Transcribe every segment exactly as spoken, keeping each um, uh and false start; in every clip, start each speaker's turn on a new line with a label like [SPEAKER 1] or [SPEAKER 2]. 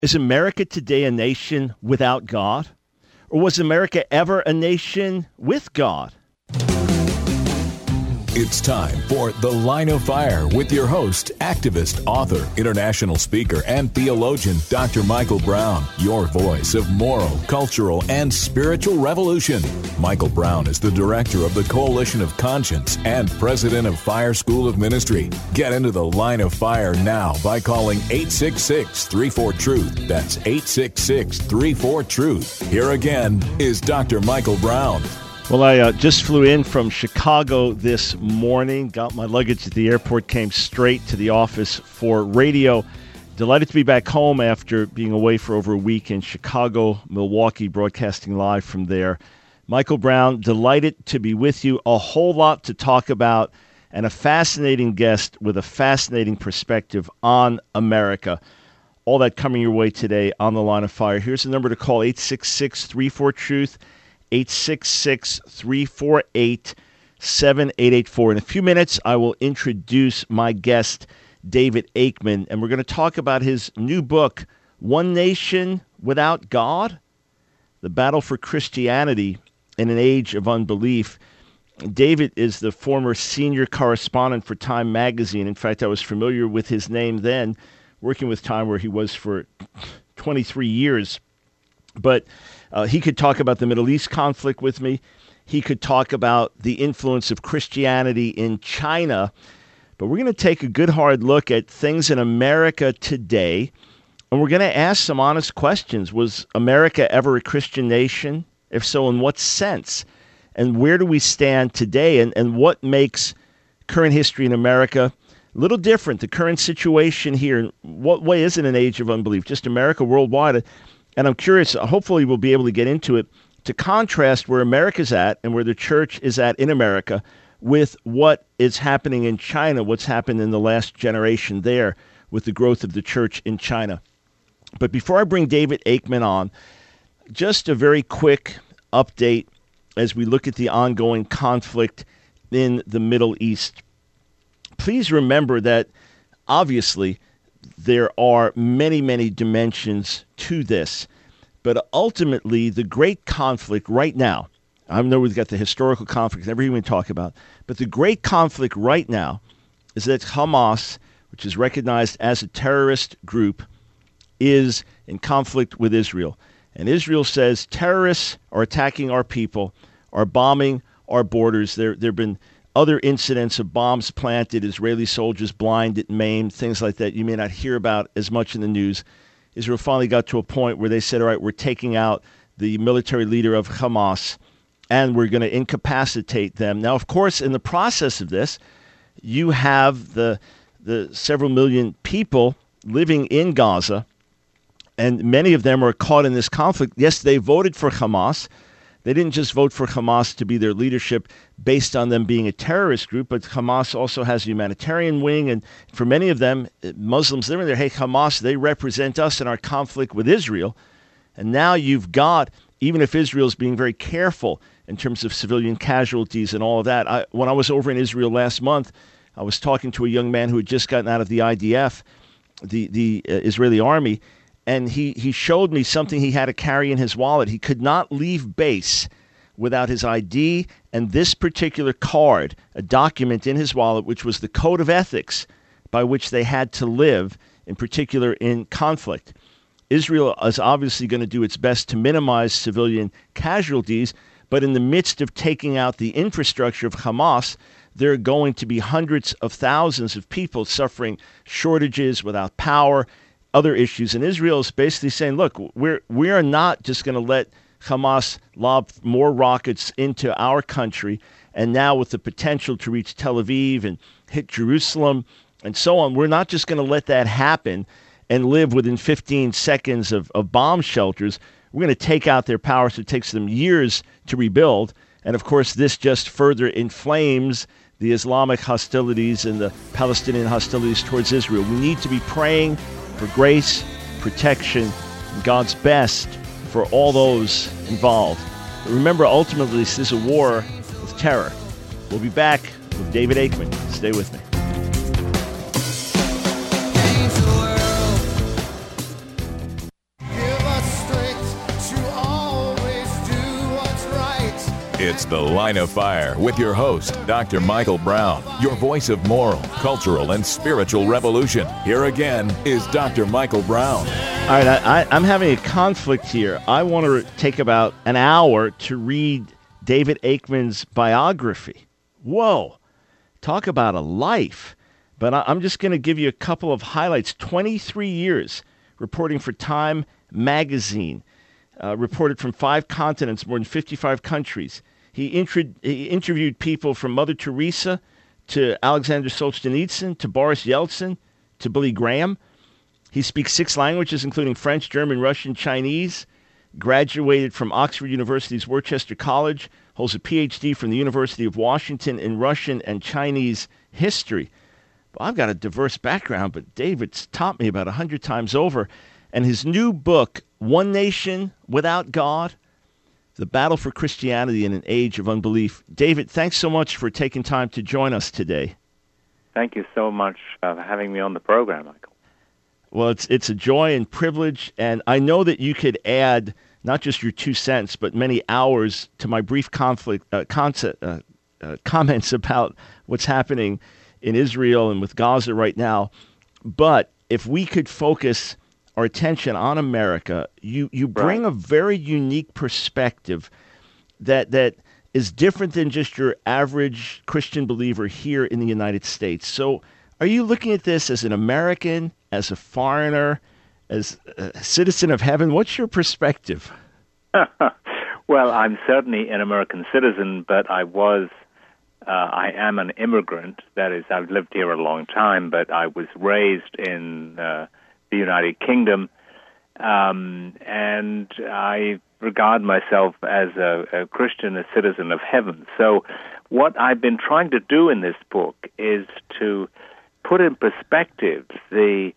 [SPEAKER 1] Is America today a nation without God? Or was America ever a nation with God?
[SPEAKER 2] It's time for The Line of Fire with your host, activist, author, international speaker, and theologian, Doctor Michael Brown, your voice of moral, cultural, and spiritual revolution. Michael Brown is the director of the Coalition of Conscience and president of Fire School of Ministry. Get into The Line of Fire now by calling eight six six, three four, truth. That's eight six six, three four, truth. Here again is Doctor Michael Brown.
[SPEAKER 1] Well, I uh, just flew in from Chicago this morning, got my luggage at the airport, came straight to the office for radio. Delighted to be back home after being away for over a week in Chicago, Milwaukee, broadcasting live from there. Michael Brown, delighted to be with you. A whole lot to talk about and a fascinating guest with a fascinating perspective on America. All that coming your way today on The Line of Fire. Here's the number to call, eight six six, three four, truth. eight six six, three four eight, seven eight eight four. In a few minutes, I will introduce my guest, David Aikman, and we're going to talk about his new book, One Nation Without God, The Battle for Christianity in an Age of Unbelief. David is the former senior correspondent for Time magazine. In fact, I was familiar with his name then, working with Time where he was for twenty-three years. But uh, he could talk about the Middle East conflict with me. He could talk about the influence of Christianity in China. But we're going to take a good hard look at things in America today. And we're going to ask some honest questions. Was America ever a Christian nation? If so, in what sense? And where do we stand today? And, and what makes current history in America a little different? The current situation here, in what way is it an age of unbelief? Just America, worldwide? And I'm curious, hopefully we'll be able to get into it, to contrast where America's at and where the church is at in America with what is happening in China, what's happened in the last generation there with the growth of the church in China. But before I bring David Aikman on, just a very quick update as we look at the ongoing conflict in the Middle East. Please remember that, obviously, there are many, many dimensions to this. But ultimately, the great conflict right now, I know we've got the historical conflict, never even talk about, but the great conflict right now is that Hamas, which is recognized as a terrorist group, is in conflict with Israel. And Israel says terrorists are attacking our people, are bombing our borders. There there have been other incidents of bombs planted, Israeli soldiers blinded, maimed, things like that you may not hear about as much in the news. Israel finally got to a point where they said, all right, we're taking out the military leader of Hamas, and we're going to incapacitate them. Now, of course, in the process of this, you have the the several million people living in Gaza, and many of them are caught in this conflict. Yes, they voted for Hamas. They didn't just vote for Hamas to be their leadership based on them being a terrorist group, but Hamas also has a humanitarian wing. And for many of them, Muslims living there, hey, Hamas, they represent us in our conflict with Israel. And now you've got, even if Israel's being very careful in terms of civilian casualties and all of that. I, when I was over in Israel last month, I was talking to a young man who had just gotten out of the I D F, the, the uh, Israeli army, and he, he showed me something he had to carry in his wallet. He could not leave base without his I D and this particular card, a document in his wallet, which was the code of ethics by which they had to live, in particular in conflict. Israel is obviously going to do its best to minimize civilian casualties, but in the midst of taking out the infrastructure of Hamas, there are going to be hundreds of thousands of people suffering shortages, without power, other issues. And Israel is basically saying, look, we're we are not just going to let Hamas lob more rockets into our country, and now with the potential to reach Tel Aviv and hit Jerusalem and so on, we're not just going to let that happen and live within fifteen seconds of, of bomb shelters. We're going to take out their power, so it takes them years to rebuild. And of course, this just further inflames the Islamic hostilities and the Palestinian hostilities towards Israel. We need to be praying for grace, protection, and God's best for all those involved. But remember, ultimately, this is a war with terror. We'll be back with David Aikman. Stay with me.
[SPEAKER 2] It's The Line of Fire with your host, Doctor Michael Brown, your voice of moral, cultural, and spiritual revolution. Here again is Doctor Michael Brown.
[SPEAKER 1] All right, I, I, I'm having a conflict here. I want to take about an hour to read David Aikman's biography. Whoa, talk about a life. But I, I'm just going to give you a couple of highlights. twenty-three years reporting for Time magazine, uh, reported from five continents, more than fifty-five countries. He, intro- he interviewed people from Mother Teresa to Alexander Solzhenitsyn to Boris Yeltsin to Billy Graham. He speaks six languages, including French, German, Russian, Chinese. Graduated from Oxford University's Worcester College. Holds a P H D from the University of Washington in Russian and Chinese history. Well, I've got a diverse background, but David's taught me about a hundred times over. And his new book, One Nation Without God, The Battle for Christianity in an Age of Unbelief. David, thanks so much for taking time to join us today.
[SPEAKER 3] Thank you so much uh, for having me on the program, Michael.
[SPEAKER 1] Well, it's it's a joy and privilege, and I know that you could add not just your two cents, but many hours to my brief conflict uh, concept, uh, uh, comments about what's happening in Israel and with Gaza right now. But if we could focus our attention on America, you, you bring
[SPEAKER 3] right.
[SPEAKER 1] a very unique perspective that that is different than just your average Christian believer here in the United States. So are you looking at this as an American, as a foreigner, as a citizen of heaven? What's your perspective?
[SPEAKER 3] Well, I'm certainly an American citizen, but I was, uh, I am an immigrant. That is, I've lived here a long time, but I was raised in uh, the United Kingdom, um, and I regard myself as a, a Christian, a citizen of heaven. So what I've been trying to do in this book is to put in perspective the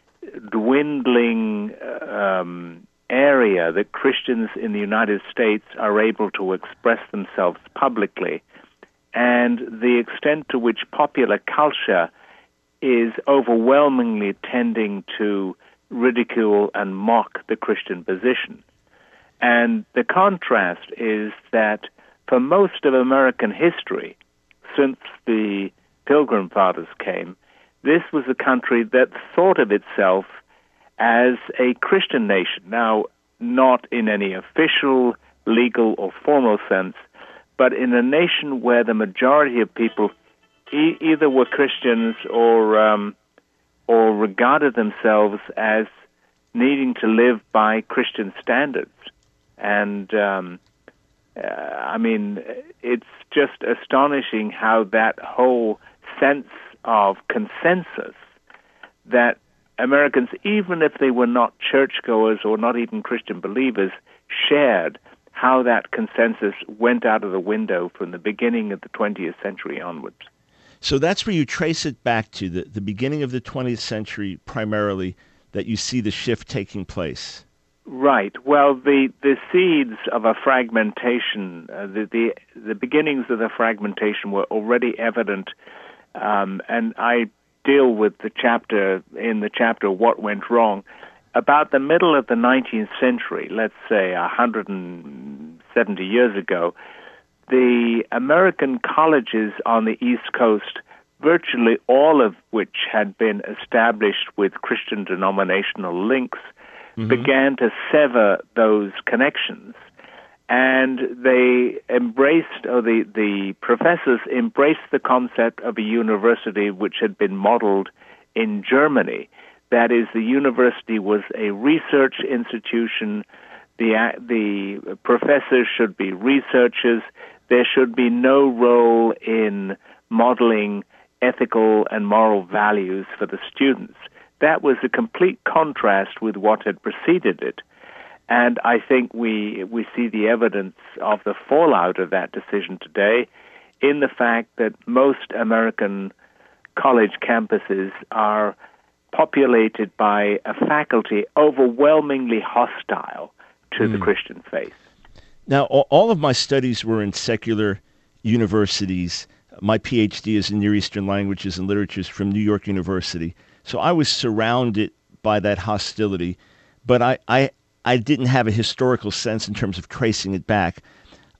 [SPEAKER 3] dwindling um, area that Christians in the United States are able to express themselves publicly, and the extent to which popular culture is overwhelmingly tending to ridicule and mock the Christian position. And the contrast is that for most of American history, since the Pilgrim Fathers came, this was a country that thought of itself as a Christian nation. Now, not in any official, legal, or formal sense, but in a nation where the majority of people e- either were Christians or um, or regarded themselves as needing to live by Christian standards. And, um, uh, I mean, it's just astonishing how that whole sense of consensus that Americans, even if they were not churchgoers or not even Christian believers, shared, how that consensus went out of the window from the beginning of the twentieth century onwards.
[SPEAKER 1] So that's where you trace it back to, the, the beginning of the twentieth century primarily, that you see the shift taking place.
[SPEAKER 3] Right. Well, the, the seeds of a fragmentation, uh, the, the the beginnings of the fragmentation were already evident, um, and I deal with the chapter in the chapter What Went Wrong. About the middle of the nineteenth century, let's say one hundred seventy years ago, the American colleges on the East Coast, virtually all of which had been established with Christian denominational links, mm-hmm. began to sever those connections. And they embraced, or the, the professors embraced the concept of a university which had been modeled in Germany. That is, the university was a research institution. The, the professors should be researchers. There should be no role in modeling ethical and moral values for the students. That was a complete contrast with what had preceded it. And I think we we see the evidence of the fallout of that decision today in the fact that most American college campuses are populated by a faculty overwhelmingly hostile to mm. the Christian faith.
[SPEAKER 1] Now, all of my studies were in secular universities. My P H D is in Near Eastern Languages and Literatures from New York University. So I was surrounded by that hostility, but I, I I didn't have a historical sense in terms of tracing it back.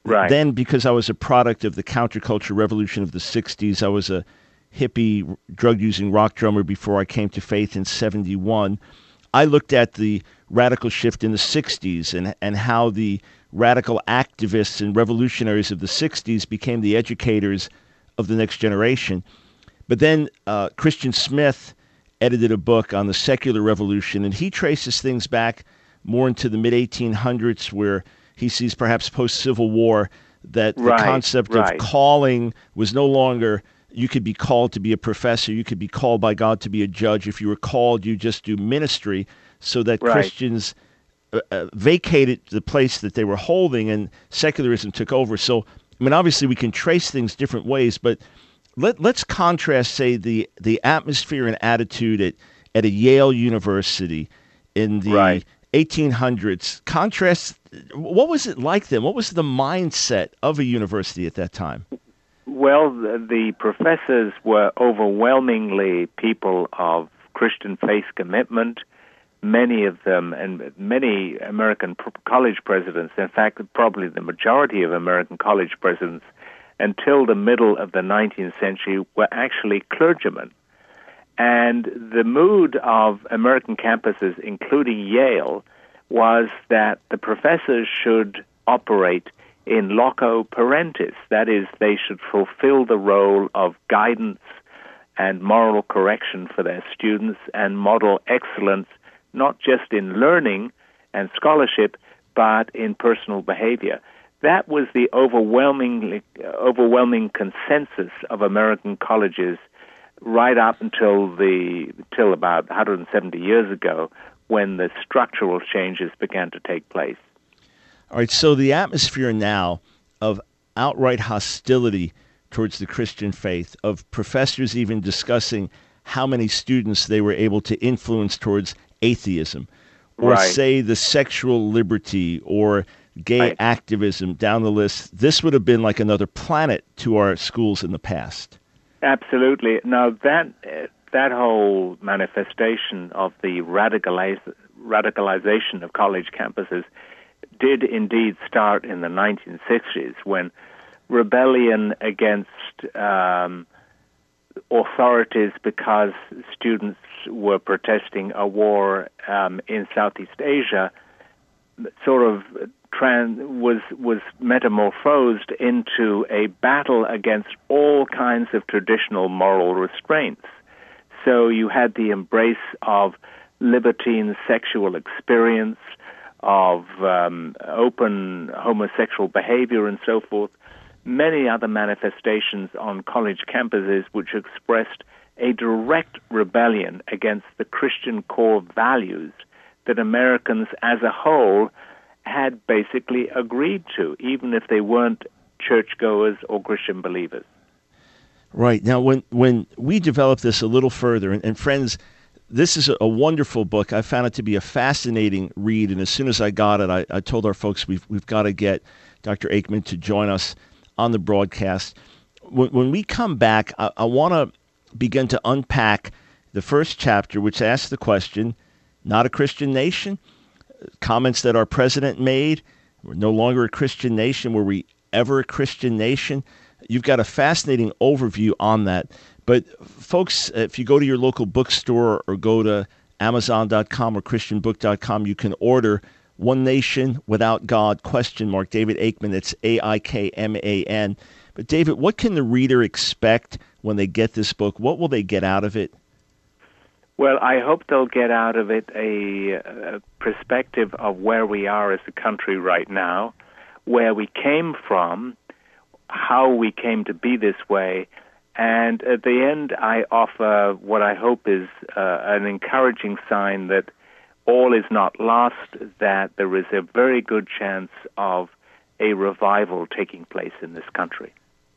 [SPEAKER 3] Right.
[SPEAKER 1] Then, because I was a product of the counterculture revolution of the sixties, I was a hippie, drug-using rock drummer before I came to faith in seventy-one. I looked at the radical shift in the sixties and, and how the radical activists and revolutionaries of the sixties became the educators of the next generation. But then uh, Christian Smith edited a book on the secular revolution, and he traces things back more into the mid eighteen hundreds, where he sees perhaps post-Civil War that the
[SPEAKER 3] Right,
[SPEAKER 1] concept
[SPEAKER 3] right.
[SPEAKER 1] of calling was no longer you could be called to be a professor, you could be called by God to be a judge. If you were called, you just do ministry, so that
[SPEAKER 3] Right.
[SPEAKER 1] Christians uh, uh, vacated the place that they were holding and secularism took over. So, I mean, obviously we can trace things different ways, but let, let's contrast, say, the, the atmosphere and attitude at, at a Yale University in the
[SPEAKER 3] Right.
[SPEAKER 1] eighteen hundreds. Contrast, what was it like then? What was the mindset of a university at that time?
[SPEAKER 3] Well, the, the professors were overwhelmingly people of Christian faith commitment. Many of them, and many American pr- college presidents, in fact, probably the majority of American college presidents until the middle of the nineteenth century, were actually clergymen. And the mood of American campuses, including Yale, was that the professors should operate in loco parentis. That is, they should fulfill the role of guidance and moral correction for their students and model excellence, not just in learning and scholarship, but in personal behavior. That was the overwhelmingly, overwhelming consensus of American colleges right up until the till about one hundred seventy years ago, when the structural changes began to take place.
[SPEAKER 1] All right, so the atmosphere now of outright hostility towards the Christian faith, of professors even discussing how many students they were able to influence towards atheism, or
[SPEAKER 3] Right.
[SPEAKER 1] say the sexual liberty or gay
[SPEAKER 3] Right.
[SPEAKER 1] activism down the list, this would have been like another planet to our schools in the past.
[SPEAKER 3] Absolutely. Now, that uh, that whole manifestation of the radicalize, radicalization of college campuses did indeed start in the nineteen sixties, when rebellion against um, authorities because students were protesting a war um, in Southeast Asia sort of trans was was metamorphosed into a battle against all kinds of traditional moral restraints. So you had the embrace of libertine sexual experience, of um, open homosexual behavior, and so forth. Many other manifestations on college campuses which expressed a direct rebellion against the Christian core values that Americans as a whole had basically agreed to, even if they weren't churchgoers or Christian believers.
[SPEAKER 1] Right. Now, when, when we develop this a little further, and, and friends, this is a, a wonderful book. I found it to be a fascinating read, and as soon as I got it, I, I told our folks we've, we've got to get Doctor Aikman to join us on the broadcast. When, when we come back, I, I want to begin to unpack the first chapter, which asks the question, not a Christian nation? Comments that our president made, we're no longer a Christian nation. Were we ever a Christian nation? You've got a fascinating overview on that. But folks, if you go to your local bookstore or go to Amazon dot com or Christian book dot com, you can order One Nation Without God, question mark, David Aikman. It's A I K M A N. But David, what can the reader expect when they get this book? What will they get out of it?
[SPEAKER 3] Well, I hope they'll get out of it a, a perspective of where we are as a country right now, where we came from, how we came to be this way, and at the end I offer what I hope is uh, an encouraging sign that all is not lost, that there is a very good chance of a revival taking place in this country.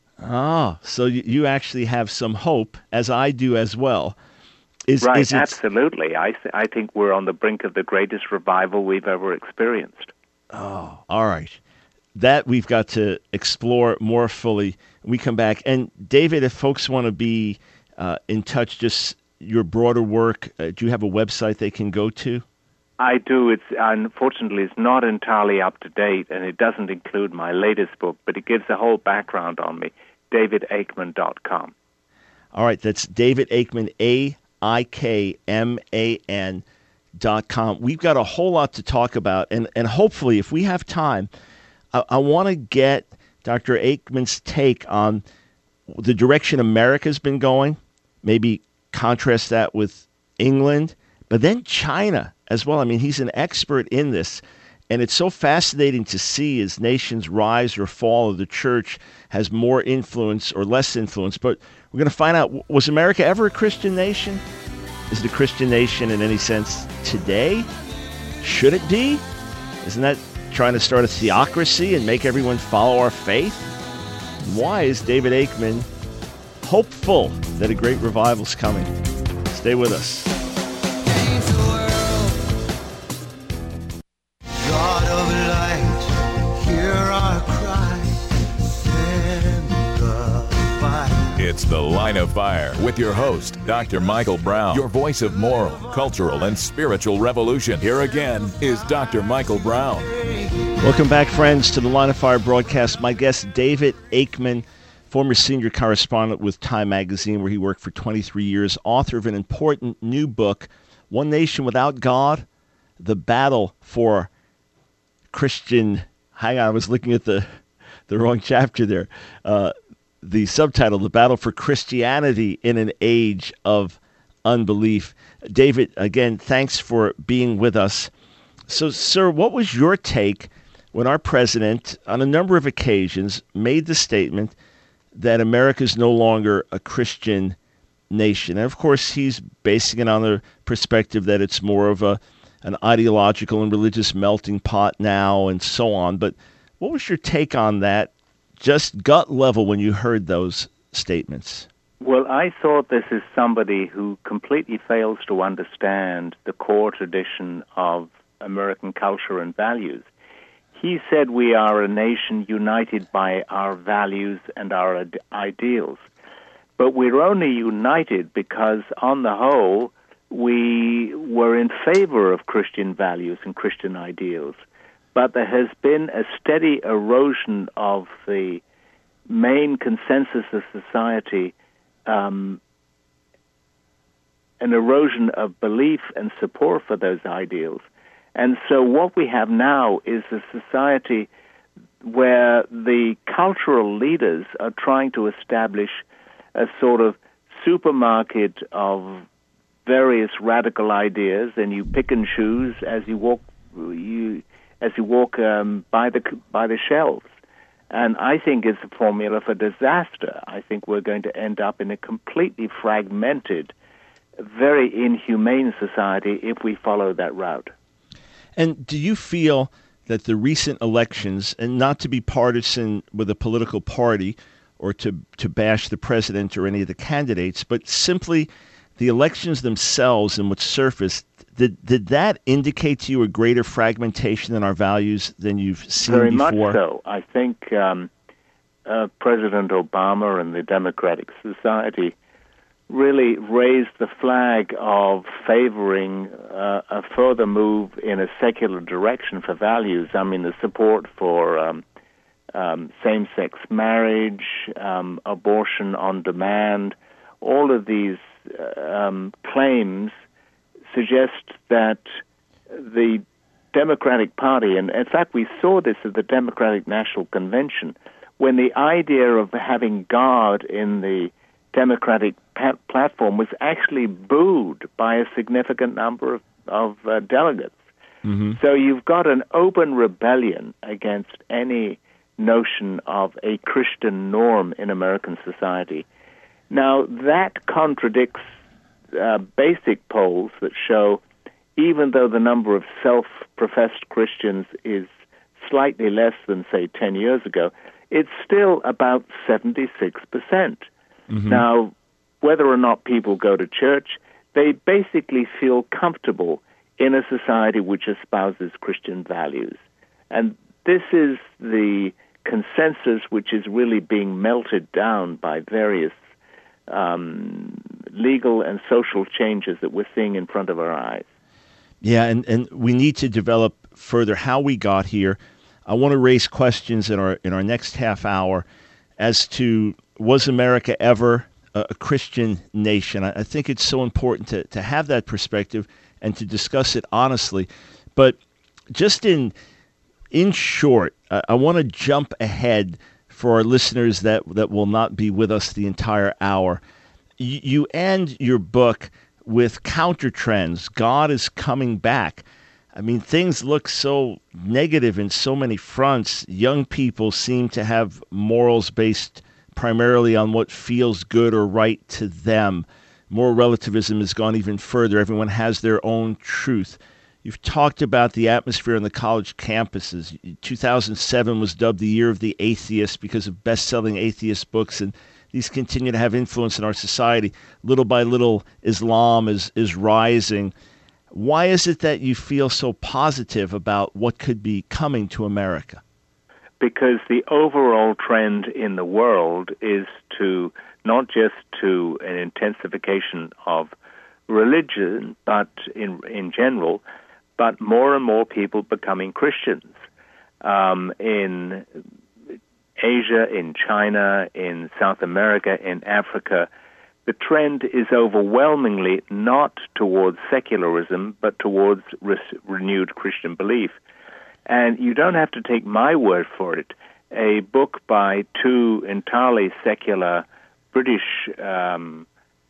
[SPEAKER 1] Ah, so you, you actually have some hope, as I do as well. Is,
[SPEAKER 3] right,
[SPEAKER 1] is it...
[SPEAKER 3] absolutely. I, th- I think we're on the brink of the greatest revival we've ever experienced.
[SPEAKER 1] Oh, all right. That we've got to explore more fully when we come back. And David, if folks want to be uh, in touch, just your broader work, uh, do you have a website they can go to?
[SPEAKER 3] I do. It's unfortunately it's not entirely up to date, and it doesn't include my latest book, but it gives a whole background on me. david aikman dot com.
[SPEAKER 1] All right, that's David Aikman, A I K M A N dot com. We've got a whole lot to talk about, and, and hopefully, if we have time, I, I want to get Doctor Aikman's take on the direction America's been going, maybe contrast that with England, but then China as well. I mean, he's an expert in this, and it's so fascinating to see as nations rise or fall, or the church has more influence or less influence. But we're going to find out, was America ever a Christian nation? Is it a Christian nation in any sense today? Should it be? Isn't that trying to start a theocracy and make everyone follow our faith? And why is David Aikman hopeful that a great revival is coming? Stay with us.
[SPEAKER 4] God of light, hear our cry, send the fire.
[SPEAKER 2] It's The Line of Fire with your host, Doctor Michael Brown, your voice of moral, cultural, and spiritual revolution. Here again is Doctor Michael Brown.
[SPEAKER 1] Welcome back, friends, to the Line of Fire broadcast. My guest, David Aikman, former senior correspondent with Time Magazine, where he worked for twenty-three years, author of an important new book, One Nation Without God, The Battle for Christian... Hang on, I was looking at the, the wrong chapter there. Uh, the subtitle, The Battle for Christianity in an Age of Unbelief. David, again, thanks for being with us. So, sir, what was your take when our president, on a number of occasions, made the statement that America is no longer a Christian nation? And, of course, he's basing it on the perspective that it's more of a an ideological and religious melting pot now and so on. But what was your take on that, just gut level, when you heard those statements?
[SPEAKER 3] Well, I thought this is somebody who completely fails to understand the core tradition of American culture and values. He said we are a nation united by our values and our ad- ideals. But we're only united because, on the whole, we were in favor of Christian values and Christian ideals. But there has been a steady erosion of the main consensus of society, um, an erosion of belief and support for those ideals. And so what we have now is a society where the cultural leaders are trying to establish a sort of supermarket of various radical ideas, and you pick and choose as you walk you as you walk um, by the by the shelves. And I think it's a formula for disaster. I think we're going to end up in a completely fragmented, very inhumane society if we follow that route.
[SPEAKER 1] And do you feel that the recent elections, and not to be partisan with a political party or to, to bash the president or any of the candidates, but simply the elections themselves and what surfaced, did, did that indicate to you a greater fragmentation in our values than you've seen
[SPEAKER 3] Very
[SPEAKER 1] before?
[SPEAKER 3] Very much so. I think um, uh, President Obama and the Democratic Society really raised the flag of favoring uh, a further move in a secular direction for values. I mean, the support for um, um, same-sex marriage, um, abortion on demand, all of these um, claims suggest that the Democratic Party, and in fact we saw this at the Democratic National Convention, when the idea of having God in the Democratic pa- platform was actually booed by a significant number of, of uh, delegates. Mm-hmm. So you've got an open rebellion against any notion of a Christian norm in American society. Now, that contradicts uh, basic polls that show even though the number of self-professed Christians is slightly less than, say, ten years ago, it's still about seventy-six percent. Mm-hmm. Now, whether or not people go to church, they basically feel comfortable in a society which espouses Christian values. And this is the consensus which is really being melted down by various um, legal and social changes that we're seeing in front of our eyes.
[SPEAKER 1] Yeah, and, and we need to develop further how we got here. I want to raise questions in our in our next half hour as to, was America ever a, a Christian nation? I, I think it's so important to, to have that perspective and to discuss it honestly. But just in in short, I, I want to jump ahead for our listeners that, that will not be with us the entire hour. You, you end your book with counter trends. God is coming back. I mean, things look so negative in so many fronts. Young people seem to have morals based primarily on what feels good or right to them. Moral relativism has gone even further. Everyone has their own truth. You've talked about the atmosphere on the college campuses. two thousand seven was dubbed the year of the atheist because of best-selling atheist books, and these continue to have influence in our society. Little by little, Islam is, is rising. Why is it that you feel so positive about what could be coming to America?
[SPEAKER 3] Because the overall trend in the world is to not just to an intensification of religion, but in in general, but more and more people becoming Christians. Um, in Asia, in China, in South America, in Africa, the trend is overwhelmingly not towards secularism, but towards re- renewed Christian belief. And you don't have to take my word for it. A book by two entirely secular British um,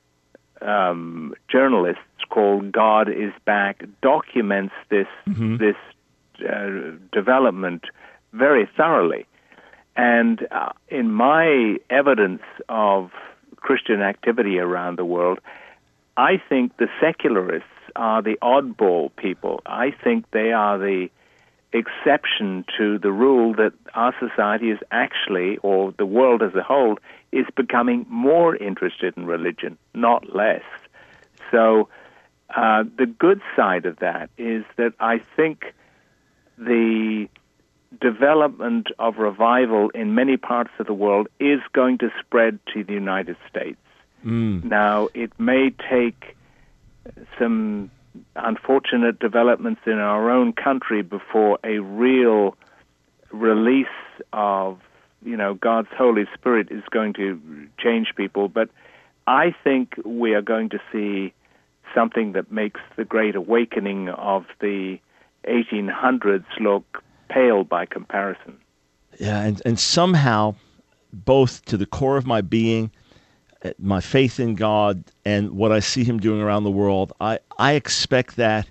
[SPEAKER 3] um, journalists called God is Back documents this mm-hmm. this uh, development very thoroughly. And uh, in my evidence of Christian activity around the world, I think the secularists are the oddball people. I think they are the exception to the rule that our society is actually, or the world as a whole, is becoming more interested in religion, not less. So uh, the good side of that is that I think the development of revival in many parts of the world is going to spread to the United States. Mm. Now, it may take some unfortunate developments in our own country before a real release of, you know, God's Holy Spirit is going to change people. But I think we are going to see something that makes the Great Awakening of the eighteen hundreds look pale by comparison.
[SPEAKER 1] Yeah, and, and somehow, both to the core of my being, my faith in God, and what I see Him doing around the world, I, I expect that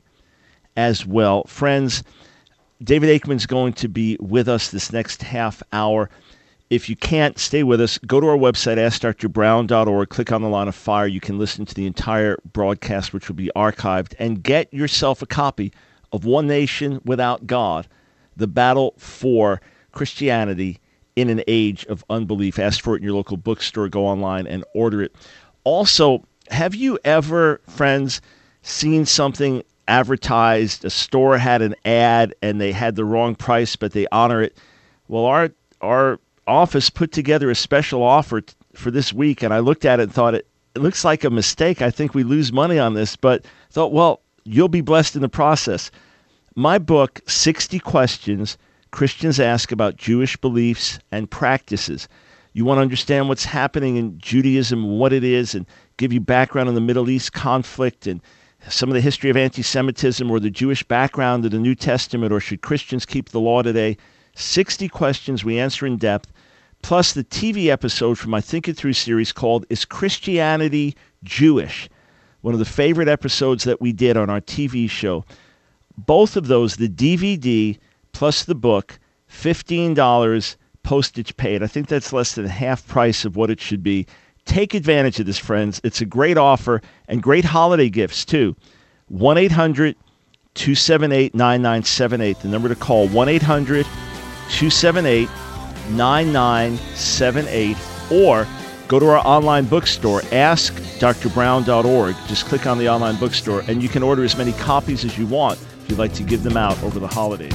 [SPEAKER 1] as well. Friends, David Aikman's going to be with us this next half hour. If you can't stay with us, go to our website, ask dr brown dot org, click on the Line of Fire. You can listen to the entire broadcast, which will be archived, and get yourself a copy of One Nation Without God, The Battle for Christianity in an Age of Unbelief. Ask for it in your local bookstore, go online and order it. Also, have you ever, friends, seen something advertised, a store had an ad and they had the wrong price, but they honor it? Well, our our office put together a special offer t- for this week, and I looked at it and thought, it, it looks like a mistake. I think we lose money on this, but thought, well, you'll be blessed in the process. My book, sixty Questions Christians Ask About Jewish Beliefs and Practices. You want to understand what's happening in Judaism, what it is, and give you background on the Middle East conflict and some of the history of anti-Semitism or the Jewish background of the New Testament, or should Christians keep the law today? sixty questions we answer in depth, plus the T V episode from my Think It Through series called Is Christianity Jewish? One of the favorite episodes that we did on our T V show. Both of those, the D V D plus the book, fifteen dollars postage paid. I think that's less than half price of what it should be. Take advantage of this, friends. It's a great offer and great holiday gifts, too. one eight hundred two seven eight nine nine seven eight. The number to call, one eight hundred two seven eight nine nine seven eight. Or go to our online bookstore, ask dr brown dot org. Just click on the online bookstore, and you can order as many copies as you want if you'd like to give them out over the holidays.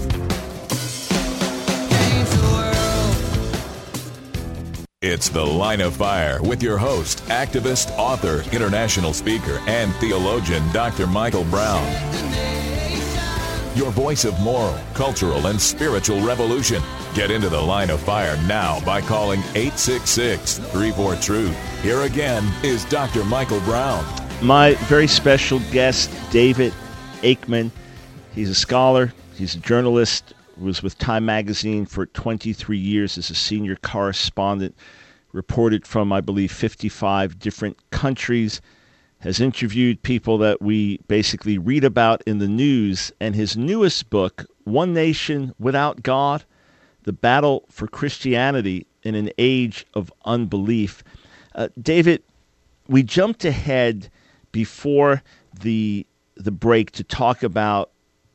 [SPEAKER 2] It's The Line of Fire with your host, activist, author, international speaker, and theologian, Doctor Michael Brown. your voice of moral, cultural, and spiritual revolution. Get into the Line of Fire now by calling eight six six, three four, truth. Here again is Doctor Michael Brown.
[SPEAKER 1] My very special guest, David Aikman. He's a scholar. He's a journalist. Was with Time Magazine for twenty-three years as a senior correspondent. Reported from, I believe, fifty-five different countries. Has interviewed people that we basically read about in the news. And his newest book, One Nation Without God, The Battle for Christianity in an Age of Unbelief. Uh, David, we jumped ahead before the the break to talk about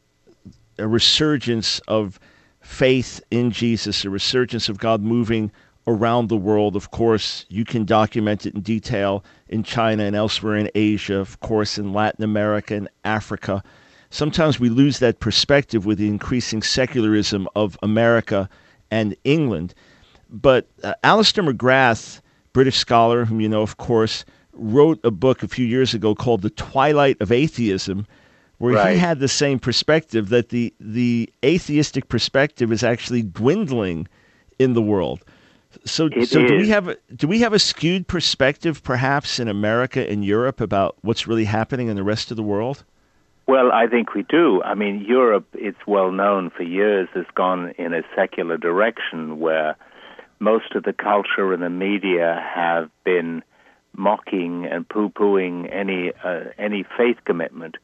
[SPEAKER 1] a resurgence of faith in Jesus, a resurgence of God moving around the world. Of course, you can document it in detail in China and elsewhere in Asia, of course, in Latin America and Africa. Sometimes we lose that perspective with the increasing secularism of America and England. But uh, Alistair McGrath, British scholar, whom you know, of course, wrote a book a few years ago called The Twilight of Atheism, where right. he had the same perspective, that the, the atheistic perspective is actually dwindling in the world. So,
[SPEAKER 3] it
[SPEAKER 1] so
[SPEAKER 3] is.
[SPEAKER 1] do we have a, do we have a skewed perspective, perhaps in America and Europe, about what's really happening in the rest of the world?
[SPEAKER 3] Well, I think we do. I mean, Europe, it's well known for years, has gone in a secular direction where most of the culture and the media have been mocking and poo-pooing any uh, any faith commitment.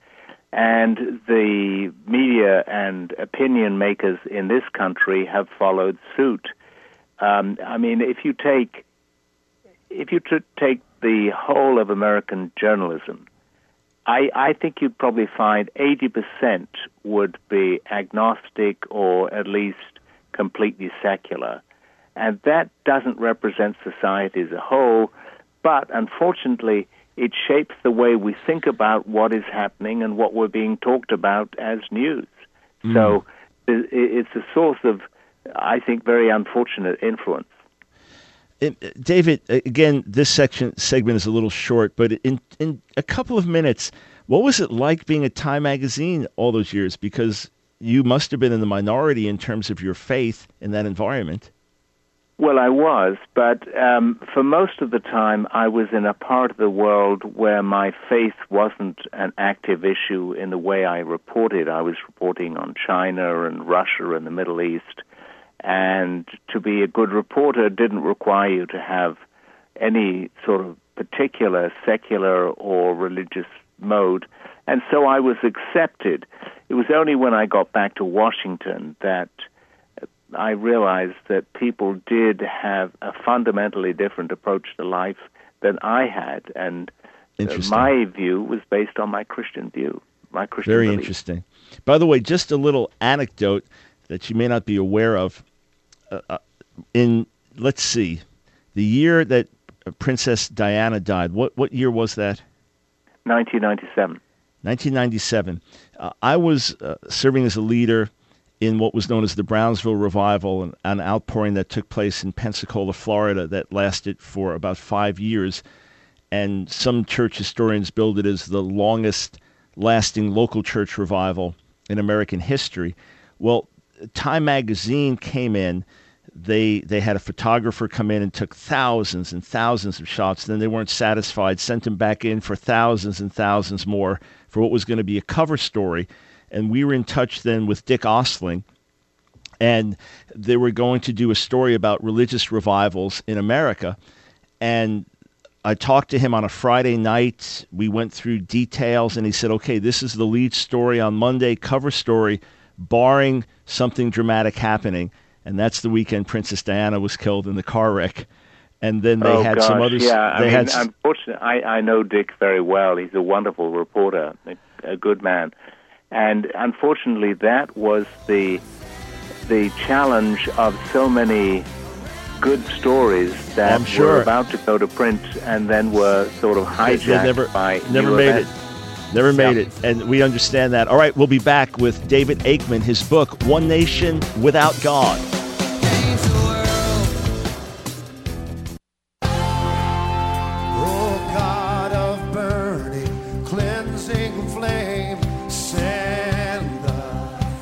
[SPEAKER 3] And the media and opinion makers in this country have followed suit. Um, I mean, if you take if you t- take the whole of American journalism, I, I think you'd probably find eighty percent would be agnostic or at least completely secular. And that doesn't represent society as a whole, but unfortunately it shapes the way we think about what is happening and what we're being talked about as news. Mm. So it's a source of, I think, very unfortunate influence.
[SPEAKER 1] It, David, again, this section segment is a little short, but in in a couple of minutes, what was it like being at Time Magazine all those years? Because you must have been in the minority in terms of your faith in that environment.
[SPEAKER 3] Well, I was, but um, for most of the time, I was in a part of the world where my faith wasn't an active issue in the way I reported. I was reporting on China and Russia and the Middle East. And to be a good reporter didn't require you to have any sort of particular secular or religious mode. And so I was accepted. It was only when I got back to Washington that I realized that people did have a fundamentally different approach to life than I had. And my view was based on my Christian view, my Christian
[SPEAKER 1] Very
[SPEAKER 3] belief.
[SPEAKER 1] Interesting. By the way, just a little anecdote that you may not be aware of. Uh, in, let's see, the year that Princess Diana died, what, what year was that?
[SPEAKER 3] nineteen ninety-seven.
[SPEAKER 1] nineteen ninety-seven. Uh, I was uh, serving as a leader in what was known as the Brownsville Revival, an, an outpouring that took place in Pensacola, Florida, that lasted for about five years. And some church historians billed it as the longest lasting local church revival in American history. Well, Time Magazine came in. They they had a photographer come in and took thousands and thousands of shots. Then they weren't satisfied, sent him back in for thousands and thousands more for what was going to be a cover story. And we were in touch then with Dick Ostling, and they were going to do a story about religious revivals in America. And I talked to him on a Friday night. We went through details, and he said, okay, this is the lead story on Monday, cover story, barring something dramatic happening. And that's the weekend Princess Diana was killed in the car wreck. And then they
[SPEAKER 3] oh,
[SPEAKER 1] had
[SPEAKER 3] gosh,
[SPEAKER 1] some other...
[SPEAKER 3] Yeah, I
[SPEAKER 1] they
[SPEAKER 3] mean,
[SPEAKER 1] had...
[SPEAKER 3] unfortunately, I, I know Dick very well. He's a wonderful reporter, a, a good man. And unfortunately, that was the the challenge of so many good stories that
[SPEAKER 1] I'm sure.
[SPEAKER 3] were about to go to print and then were sort of hijacked
[SPEAKER 1] they, they never,
[SPEAKER 3] by
[SPEAKER 1] never
[SPEAKER 3] new
[SPEAKER 1] made
[SPEAKER 3] events.
[SPEAKER 1] it. Never made
[SPEAKER 3] Yeah.
[SPEAKER 1] it. And we understand that. All right, we'll be back with David Aikman, his book, One Nation Without God.
[SPEAKER 4] Oh, God of burning, cleansing flame, send the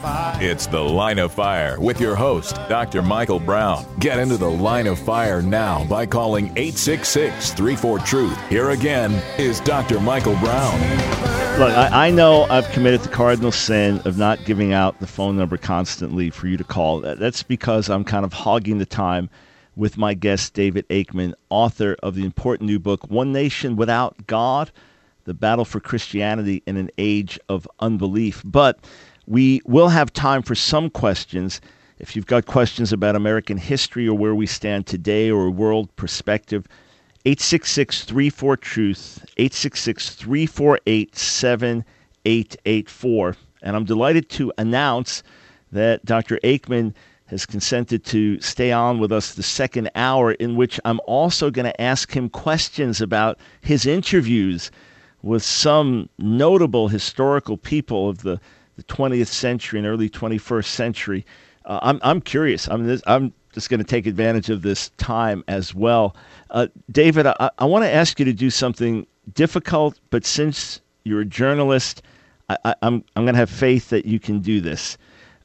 [SPEAKER 2] It's The Line of Fire with your host, Doctor Michael Brown. Get into the Line of Fire now by calling eight six six, three four, truth. Here again is Doctor Michael Brown.
[SPEAKER 1] Look, I, I know I've committed the cardinal sin of not giving out the phone number constantly for you to call. That's because I'm kind of hogging the time with my guest, David Aikman, author of the important new book, One Nation Without God, The Battle for Christianity in an Age of Unbelief. But we will have time for some questions. If you've got questions about American history or where we stand today or a world perspective, eight six six, three four, truth, eight six six, three four eight, seven eight eight four. And I'm delighted to announce that Doctor Aikman has consented to stay on with us the second hour, in which I'm also going to ask him questions about his interviews with some notable historical people of the, the twentieth century and early twenty-first century. Uh, I'm I'm curious. I'm this, I'm just going to take advantage of this time as well. Uh, David, I, I want to ask you to do something difficult, but since you're a journalist, I, I, I'm I'm going to have faith that you can do this.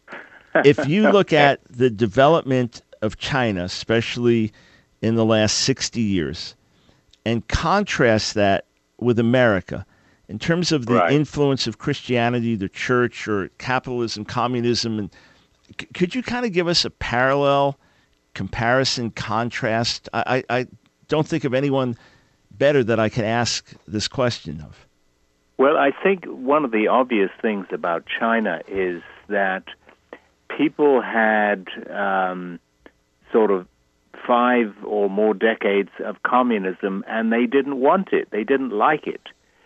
[SPEAKER 1] If you look at the development of China, especially in the last sixty years, and contrast that with America, in terms of the
[SPEAKER 3] Right.
[SPEAKER 1] influence of Christianity, the church, or capitalism, communism, and c- could you kind of give us a parallel, comparison, contrast? I, I, I don't think of anyone better that I can ask this question of.
[SPEAKER 3] Well, I think one of the obvious things about China is that people had um, sort of five or more decades of communism, and they didn't want it. They didn't like it.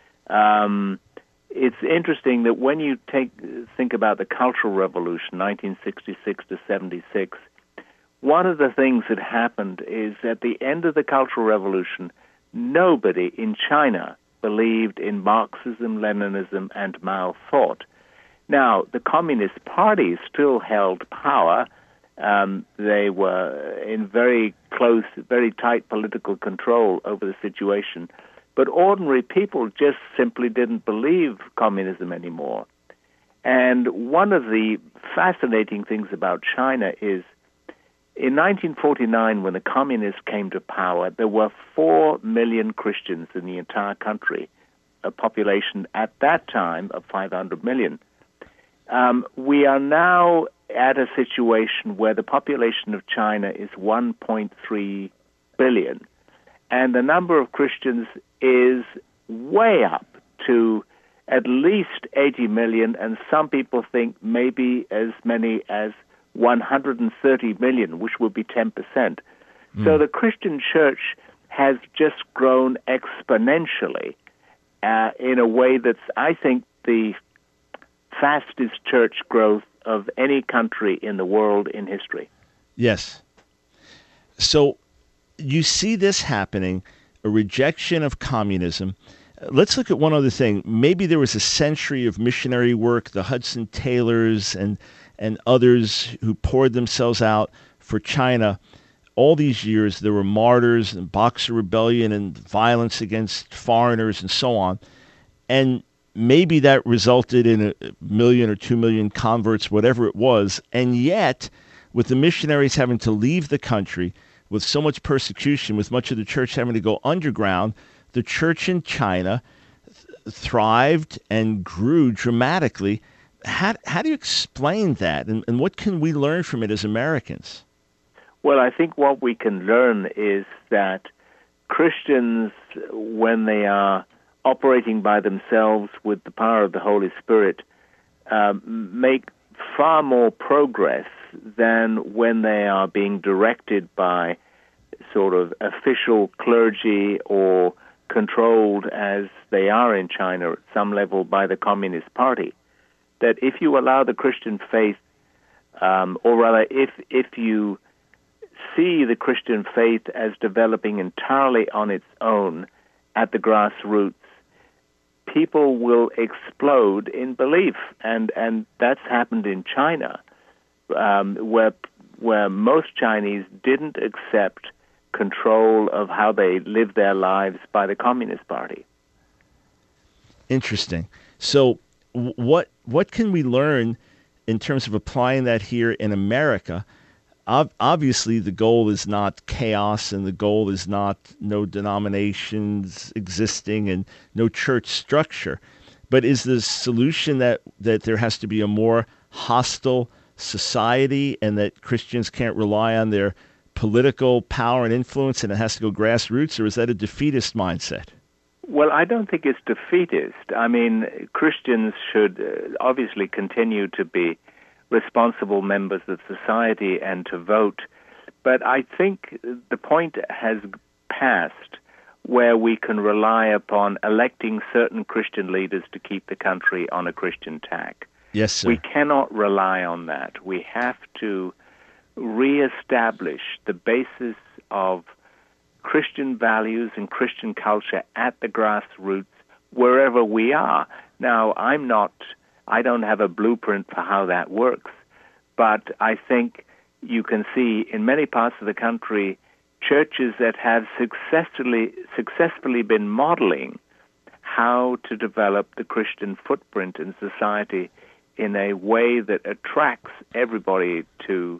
[SPEAKER 3] Um, it's interesting that when you take think about the Cultural Revolution, nineteen sixty-six to seventy-six, one of the things that happened is at the end of the Cultural Revolution, nobody in China believed in Marxism, Leninism, and Mao thought. Now, the Communist Party still held power. Um, they were in very close, very tight political control over the situation. But ordinary people just simply didn't believe communism anymore. And one of the fascinating things about China is in nineteen forty-nine, when the communists came to power, there were four million Christians in the entire country, a population at that time of five hundred million. Um, we are now at a situation where the population of China is one point three billion, and the number of Christians is way up to at least eighty million, and some people think maybe as many as one hundred thirty million, which would be ten percent. Mm. So the Christian church has just grown exponentially uh, in a way that's, I think, the fastest church growth of any country in the world in history.
[SPEAKER 1] Yes. So you see this happening, a rejection of communism. Let's look at one other thing. Maybe there was a century of missionary work, the Hudson Taylors and and others who poured themselves out for China. All these years, there were martyrs and Boxer Rebellion and violence against foreigners and so on. And maybe that resulted in a million or two million converts, whatever it was. And yet, with the missionaries having to leave the country, with so much persecution, with much of the church having to go underground, the church in China th- thrived and grew dramatically. How, how do you explain that? And, and what can we learn from it as Americans?
[SPEAKER 3] Well, I think what we can learn is that Christians, when they are operating by themselves with the power of the Holy Spirit, uh, make far more progress than when they are being directed by sort of official clergy or controlled, as they are in China at some level, by the Communist Party. That if you allow the Christian faith, um, or rather if if you see the Christian faith as developing entirely on its own at the grassroots, people will explode in belief, and, and that's happened in China, um, where where most Chinese didn't accept control of how they live their lives by the Communist Party.
[SPEAKER 1] Interesting. So, what what can we learn in terms of applying that here in America, ob- obviously the goal is not chaos, and the goal is not no denominations existing and no church structure. But is the solution that, that there has to be a more hostile society and that Christians can't rely on their political power and influence and it has to go grassroots, or is that a defeatist mindset?
[SPEAKER 3] Well, I don't think it's defeatist. I mean, Christians should uh, obviously continue to be responsible members of society and to vote. But I think the point has passed where we can rely upon electing certain Christian leaders to keep the country on a Christian tack.
[SPEAKER 1] Yes, sir.
[SPEAKER 3] We cannot rely on that. We have to reestablish the basis of Christian values and Christian culture at the grassroots wherever we are. Now, I'm not, I don't have a blueprint for how that works, but I think you can see in many parts of the country churches that have successfully successfully been modeling how to develop the Christian footprint in society in a way that attracts everybody to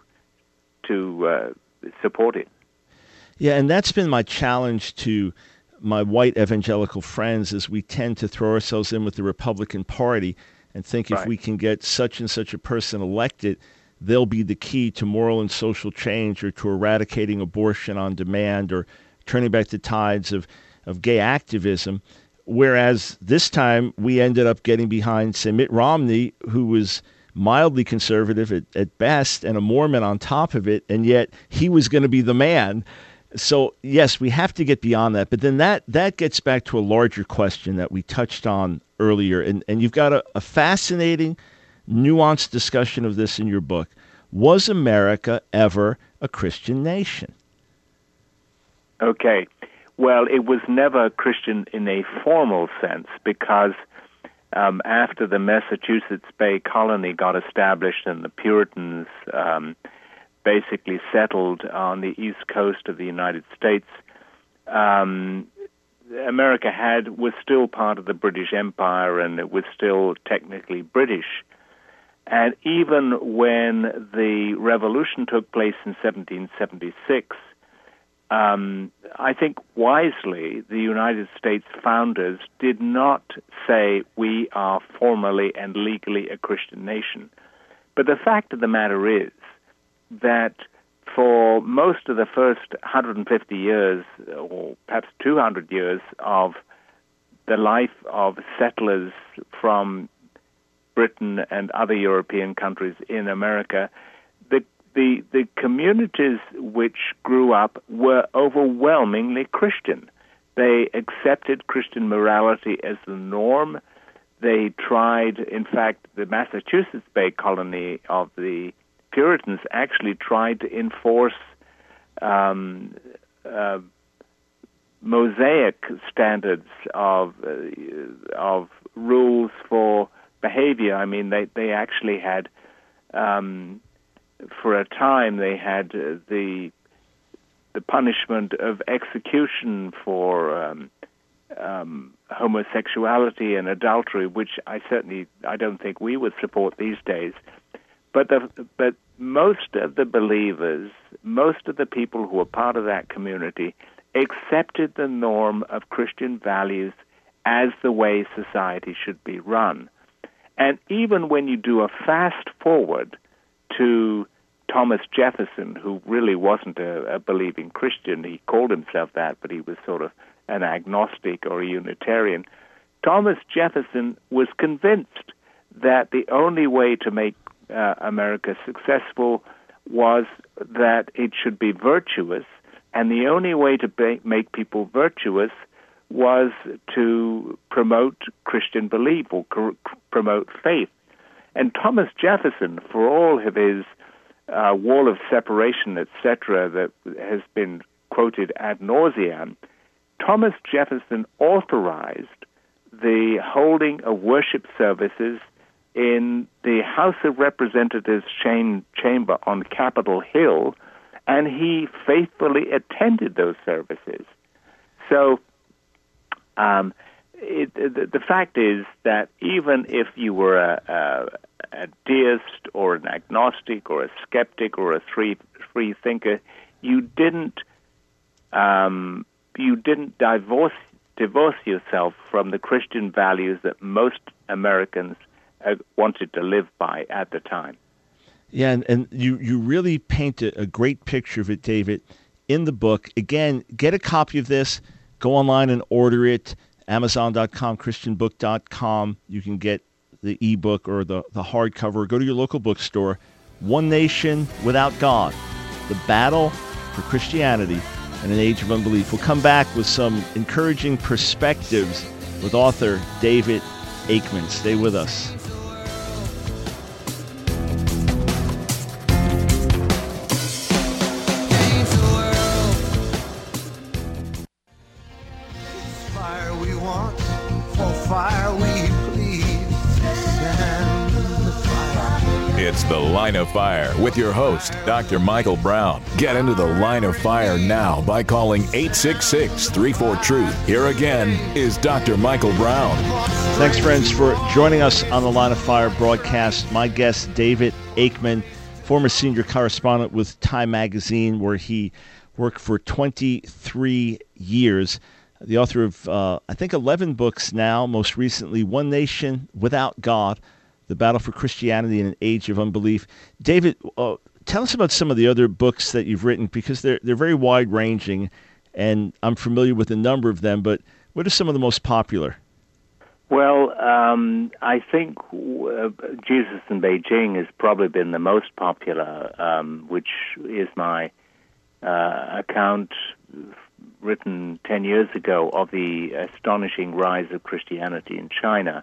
[SPEAKER 3] to uh, support it.
[SPEAKER 1] Yeah, and that's been my challenge to my white evangelical friends, is we tend to throw ourselves in with the Republican Party and think if
[SPEAKER 3] Right.
[SPEAKER 1] we can get such and such a person elected, they'll be the key to moral and social change or to eradicating abortion on demand or turning back the tides of, of gay activism. Whereas this time we ended up getting behind, say, Mitt Romney, who was mildly conservative at, at best and a Mormon on top of it, and yet he was going to be the man. So, yes, we have to get beyond that. But then that, that gets back to a larger question that we touched on earlier. And, and you've got a, a fascinating, nuanced discussion of this in your book. Was America ever a Christian nation?
[SPEAKER 3] Okay. Well, it was never Christian in a formal sense because um, after the Massachusetts Bay Colony got established and the Puritans um, basically settled on the east coast of the United States, um, America had was still part of the British Empire and it was still technically British. And even when the revolution took place in seventeen seventy-six, um, I think wisely the United States founders did not say we are formally and legally a Christian nation. But the fact of the matter is that for most of the first one hundred fifty years, or perhaps two hundred years, of the life of settlers from Britain and other European countries in America, the, the, the communities which grew up were overwhelmingly Christian. They accepted Christian morality as the norm. They tried, in fact, the Massachusetts Bay Colony of the Puritans actually tried to enforce um, uh, Mosaic standards of uh, of rules for behavior. I mean, they they actually had, um, for a time, they had uh, the the punishment of execution for um, um, homosexuality and adultery, which I certainly I don't think we would support these days. But the but most of the believers, most of the people who were part of that community, accepted the norm of Christian values as the way society should be run. And even when you do a fast forward to Thomas Jefferson, who really wasn't a, a believing Christian, he called himself that, but he was sort of an agnostic or a Unitarian. Thomas Jefferson was convinced that the only way to make uh, America successful was that it should be virtuous, and the only way to be, make people virtuous was to promote Christian belief or co- promote faith. And Thomas Jefferson, for all of his uh, wall of separation, et cetera, that has been quoted ad nauseam, Thomas Jefferson authorized the holding of worship services in the House of Representatives chamber on Capitol Hill, and he faithfully attended those services. So um, it, the, the fact is that even if you were a, a deist or an agnostic or a skeptic or a free free thinker. You didn't um, you didn't divorce divorce yourself from the Christian values that most Americans uh, wanted to live by at the time.
[SPEAKER 1] Yeah, and, and you, you really paint a, a great picture of it, David, in the book. Again, get a copy of this. Go online and order it. Amazon dot com, Christian book dot com. You can get the ebook or the, the hardcover. Go to your local bookstore. One Nation Without God, The Battle for Christianity in an Age of Unbelief. We'll come back with some encouraging perspectives with author David Aikman. Stay with us.
[SPEAKER 4] Fire we want, for fire we plead. Send the fire.
[SPEAKER 2] It's The Line of Fire with your host, Doctor Michael Brown. Get into the Line of Fire now by calling eight six six, three four, truth. Here again is Doctor Michael Brown.
[SPEAKER 1] Thanks, friends, for joining us on the Line of Fire broadcast. My guest, David Aikman, former senior correspondent with Time Magazine, where he worked for twenty-three years. The author of, uh, I think, eleven books now, most recently, One Nation Without God, The Battle for Christianity in an Age of Unbelief. David, uh, tell us about some of the other books that you've written, because they're they're very wide-ranging, and I'm familiar with a number of them, but what are some of the most popular?
[SPEAKER 3] Well, um, I think uh, Jesus in Beijing has probably been the most popular, um, which is my uh, account written ten years ago of the astonishing rise of Christianity in China.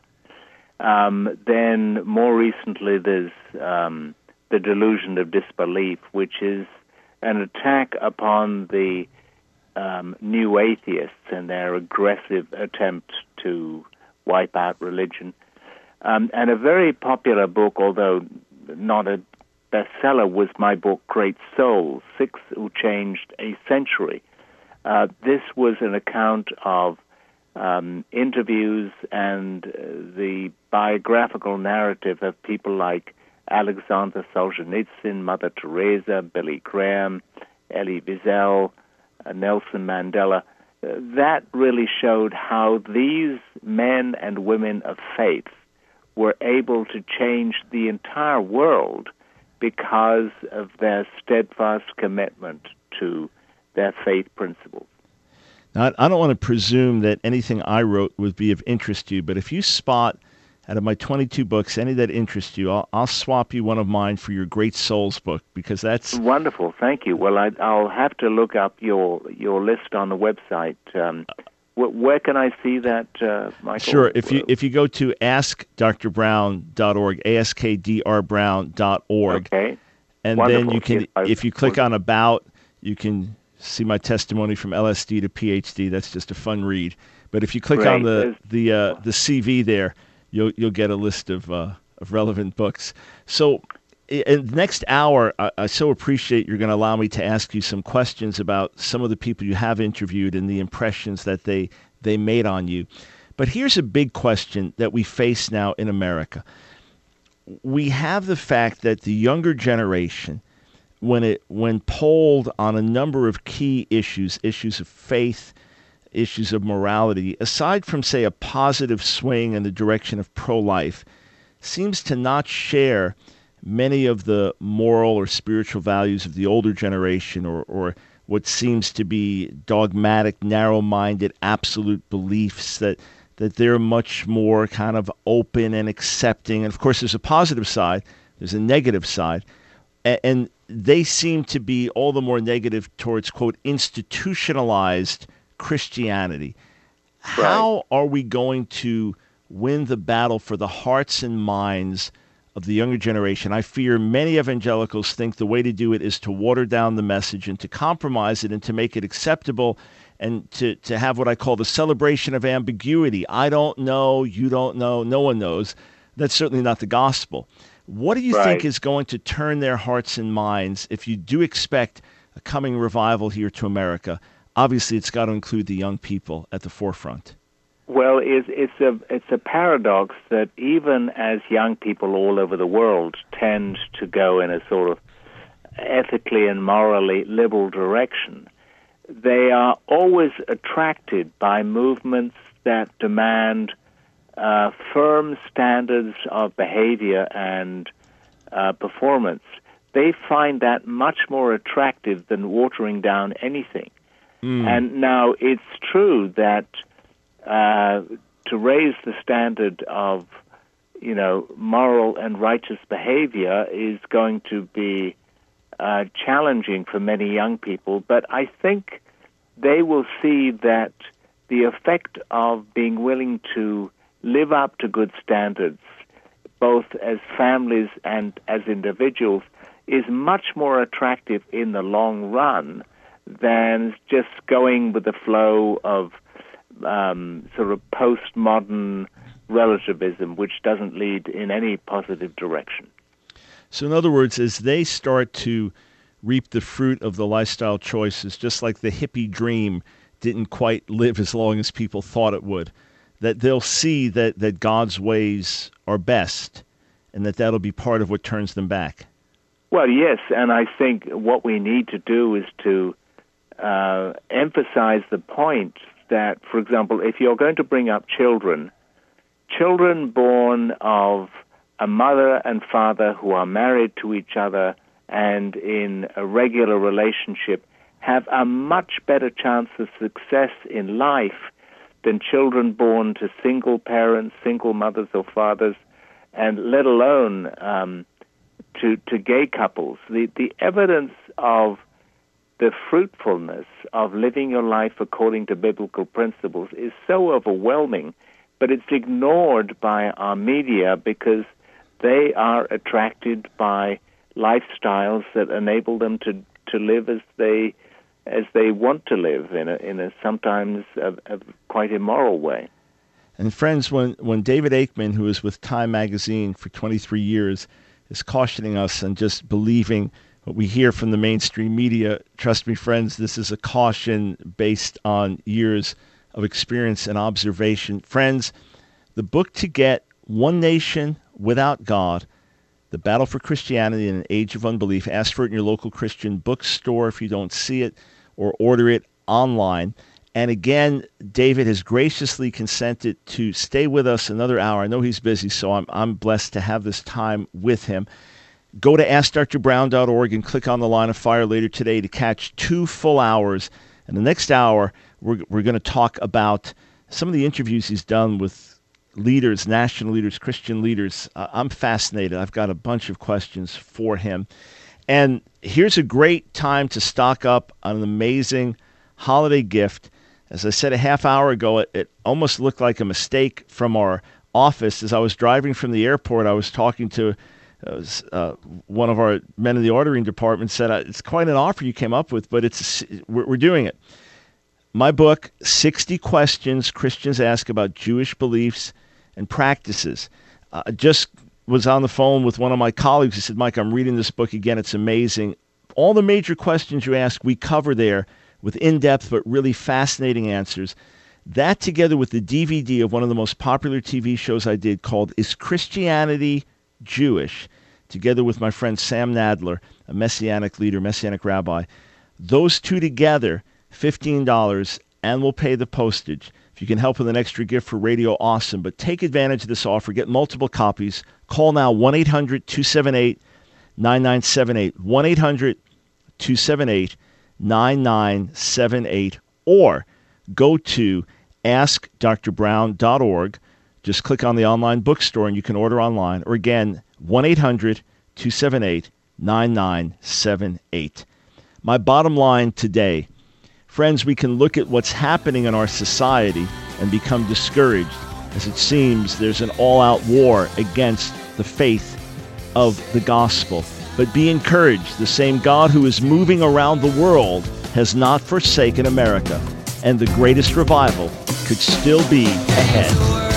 [SPEAKER 3] Um, then more recently there's um, The Delusion of Disbelief, which is an attack upon the um, new atheists and their aggressive attempt to wipe out religion. Um, and a very popular book, although not a bestseller, was my book Great Souls, Six Who Changed a Century. Uh, this was an account of um, interviews and uh, the biographical narrative of people like Alexander Solzhenitsyn, Mother Teresa, Billy Graham, Elie Wiesel, uh, Nelson Mandela. Uh, that really showed how these men and women of faith were able to change the entire world because of their steadfast commitment to their faith principles.
[SPEAKER 1] Now, I don't want to presume that anything I wrote would be of interest to you, but if you spot out of my twenty-two books any that interest you, I'll, I'll swap you one of mine for your Great Souls book, because that's
[SPEAKER 3] wonderful. Thank you. Well, I, I'll have to look up your your list on the website. Um, wh- where can I see that, uh, Michael?
[SPEAKER 1] Sure. If you if you go to ask dr brown dot org, ask d r brown dot org,
[SPEAKER 3] okay,
[SPEAKER 1] and
[SPEAKER 3] wonderful.
[SPEAKER 1] then you can,
[SPEAKER 3] Yes, I-
[SPEAKER 1] if you click on About, you can see my testimony from L S D to P H D. That's just a fun read. But if you click
[SPEAKER 3] Great.
[SPEAKER 1] on the
[SPEAKER 3] There's-
[SPEAKER 1] the uh, the C V there, you'll you'll get a list of uh, of relevant books. So, in the next hour, I, I so appreciate you're going to allow me to ask you some questions about some of the people you have interviewed and the impressions that they they made on you. But here's a big question that we face now in America. We have the fact that the younger generation, when it when polled on a number of key issues, issues of faith, issues of morality, aside from, say, a positive swing in the direction of pro-life, seems to not share many of the moral or spiritual values of the older generation, or, or what seems to be dogmatic, narrow-minded, absolute beliefs, that that they're much more kind of open and accepting. And of course, there's a positive side, there's a negative side, and, and they seem to be all the more negative towards, quote, institutionalized Christianity.
[SPEAKER 3] Right.
[SPEAKER 1] How are we going to win the battle for the hearts and minds of the younger generation? I fear many evangelicals think the way to do it is to water down the message and to compromise it and to make it acceptable, and to, to have what I call the celebration of ambiguity. I don't know, you don't know, no one knows. That's certainly not the gospel. What do you
[SPEAKER 3] Right.
[SPEAKER 1] think is going to turn their hearts and minds if you do expect a coming revival here to America? Obviously, it's got to include the young people at the forefront.
[SPEAKER 3] Well, it's, it's a it's a paradox that even as young people all over the world tend to go in a sort of ethically and morally liberal direction, they are always attracted by movements that demand uh, firm standards of behavior and uh, performance. They find that much more attractive than watering down anything. Mm. And now it's true that uh, to raise the standard of, you know, moral and righteous behavior is going to be uh, challenging for many young people. But I think they will see that the effect of being willing to live up to good standards, both as families and as individuals, is much more attractive in the long run than just going with the flow of um, sort of postmodern relativism, which doesn't lead in any positive direction.
[SPEAKER 1] So in other words, as they start to reap the fruit of the lifestyle choices, just like the hippie dream didn't quite live as long as people thought it would, that they'll see that, that God's ways are best and that that'll be part of what turns them back.
[SPEAKER 3] Well, yes, and I think what we need to do is to uh, emphasize the point that, for example, if you're going to bring up children, children born of a mother and father who are married to each other and in a regular relationship have a much better chance of success in life than children born to single parents, single mothers or fathers, and let alone um, to, to gay couples. The, the evidence of the fruitfulness of living your life according to biblical principles is so overwhelming, but it's ignored by our media because they are attracted by lifestyles that enable them to, to live as they as they want to live in a in a sometimes a, a quite immoral way.
[SPEAKER 1] And friends, when when David Aikman, who was with Time Magazine for twenty-three years, is cautioning us and just believing what we hear from the mainstream media, trust me, friends, this is a caution based on years of experience and observation. Friends, the book to get, One Nation Without God, The Battle for Christianity in an Age of Unbelief. Ask for it in your local Christian bookstore if you don't see it, or order it online. And again, David has graciously consented to stay with us another hour. I know he's busy, so I'm I'm blessed to have this time with him. Go to ask dr brown dot org and click on the Line of Fire later today to catch two full hours. And the next hour, we're we're going to talk about some of the interviews he's done with leaders, national leaders, Christian leaders. Uh, I'm fascinated. I've got a bunch of questions for him. And here's a great time to stock up on an amazing holiday gift. As I said a half hour ago, it, it almost looked like a mistake from our office. As I was driving from the airport, I was talking to uh, uh, one of our men in the ordering department, said, it's quite an offer you came up with, but it's we're, we're doing it. My book, sixty Questions Christians Ask About Jewish Beliefs and Practices. Uh, just was on the phone with one of my colleagues. He said, Mike, I'm reading this book again. It's amazing. All the major questions you ask, we cover there with in-depth but really fascinating answers. That together with the D V D of one of the most popular T V shows I did called Is Christianity Jewish? Together with my friend Sam Nadler, a Messianic leader, Messianic rabbi. Those two together, fifteen dollars, and we'll pay the postage. If you can help with an extra gift for radio, awesome. But take advantage of this offer. Get multiple copies. Call now, one eight hundred two seven eight nine nine seven eight, one eight hundred two seven eight nine nine seven eight, or go to ask dr brown dot org. Just click on the online bookstore and you can order online. Or again, one eight hundred two seven eight nine nine seven eight. My bottom line today, friends, we can look at what's happening in our society and become discouraged, as it seems there's an all-out war against the faith of the gospel. But be encouraged. The same God who is moving around the world has not forsaken America, and the greatest revival could still be ahead.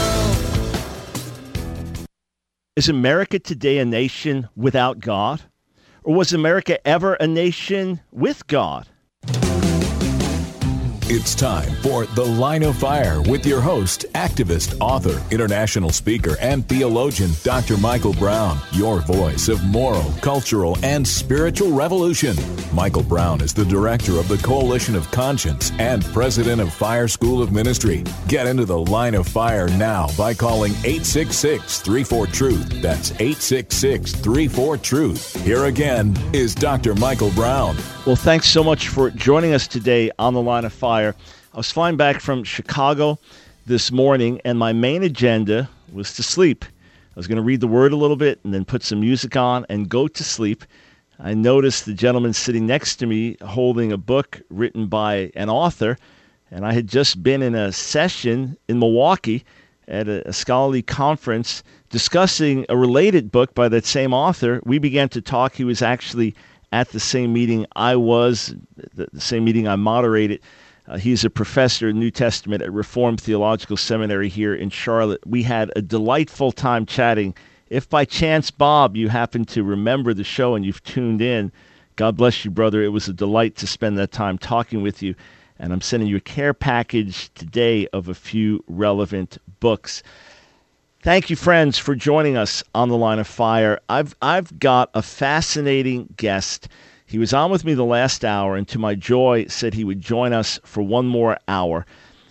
[SPEAKER 1] Is America today a nation without God? Or was America ever a nation with God?
[SPEAKER 2] It's time for The Line of Fire with your host, activist, author, international speaker, and theologian, Doctor Michael Brown, your voice of moral, cultural, and spiritual revolution. Michael Brown is the director of the Coalition of Conscience and president of Fire School of Ministry. Get into The Line of Fire now by calling eight six six, three four, truth. That's eight six six, three four, truth. Here again is Doctor Michael Brown.
[SPEAKER 1] Well, thanks so much for joining us today on The Line of Fire. I was flying back from Chicago this morning, and my main agenda was to sleep. I was going to read the Word a little bit and then put some music on and go to sleep. I noticed the gentleman sitting next to me holding a book written by an author, and I had just been in a session in Milwaukee at a, a scholarly conference discussing a related book by that same author. We began to talk. He was actually at the same meeting I was, the, the same meeting I moderated. Uh, he's a professor in New Testament at Reformed Theological Seminary here in Charlotte. We had a delightful time chatting. If by chance, Bob, you happen to remember the show and you've tuned in, God bless you, brother. It was a delight to spend that time talking with you. And I'm sending you a care package today of a few relevant books. Thank you, friends, for joining us on The Line of Fire. I've I've got a fascinating guest. He was on with me the last hour, and to my joy, said he would join us for one more hour.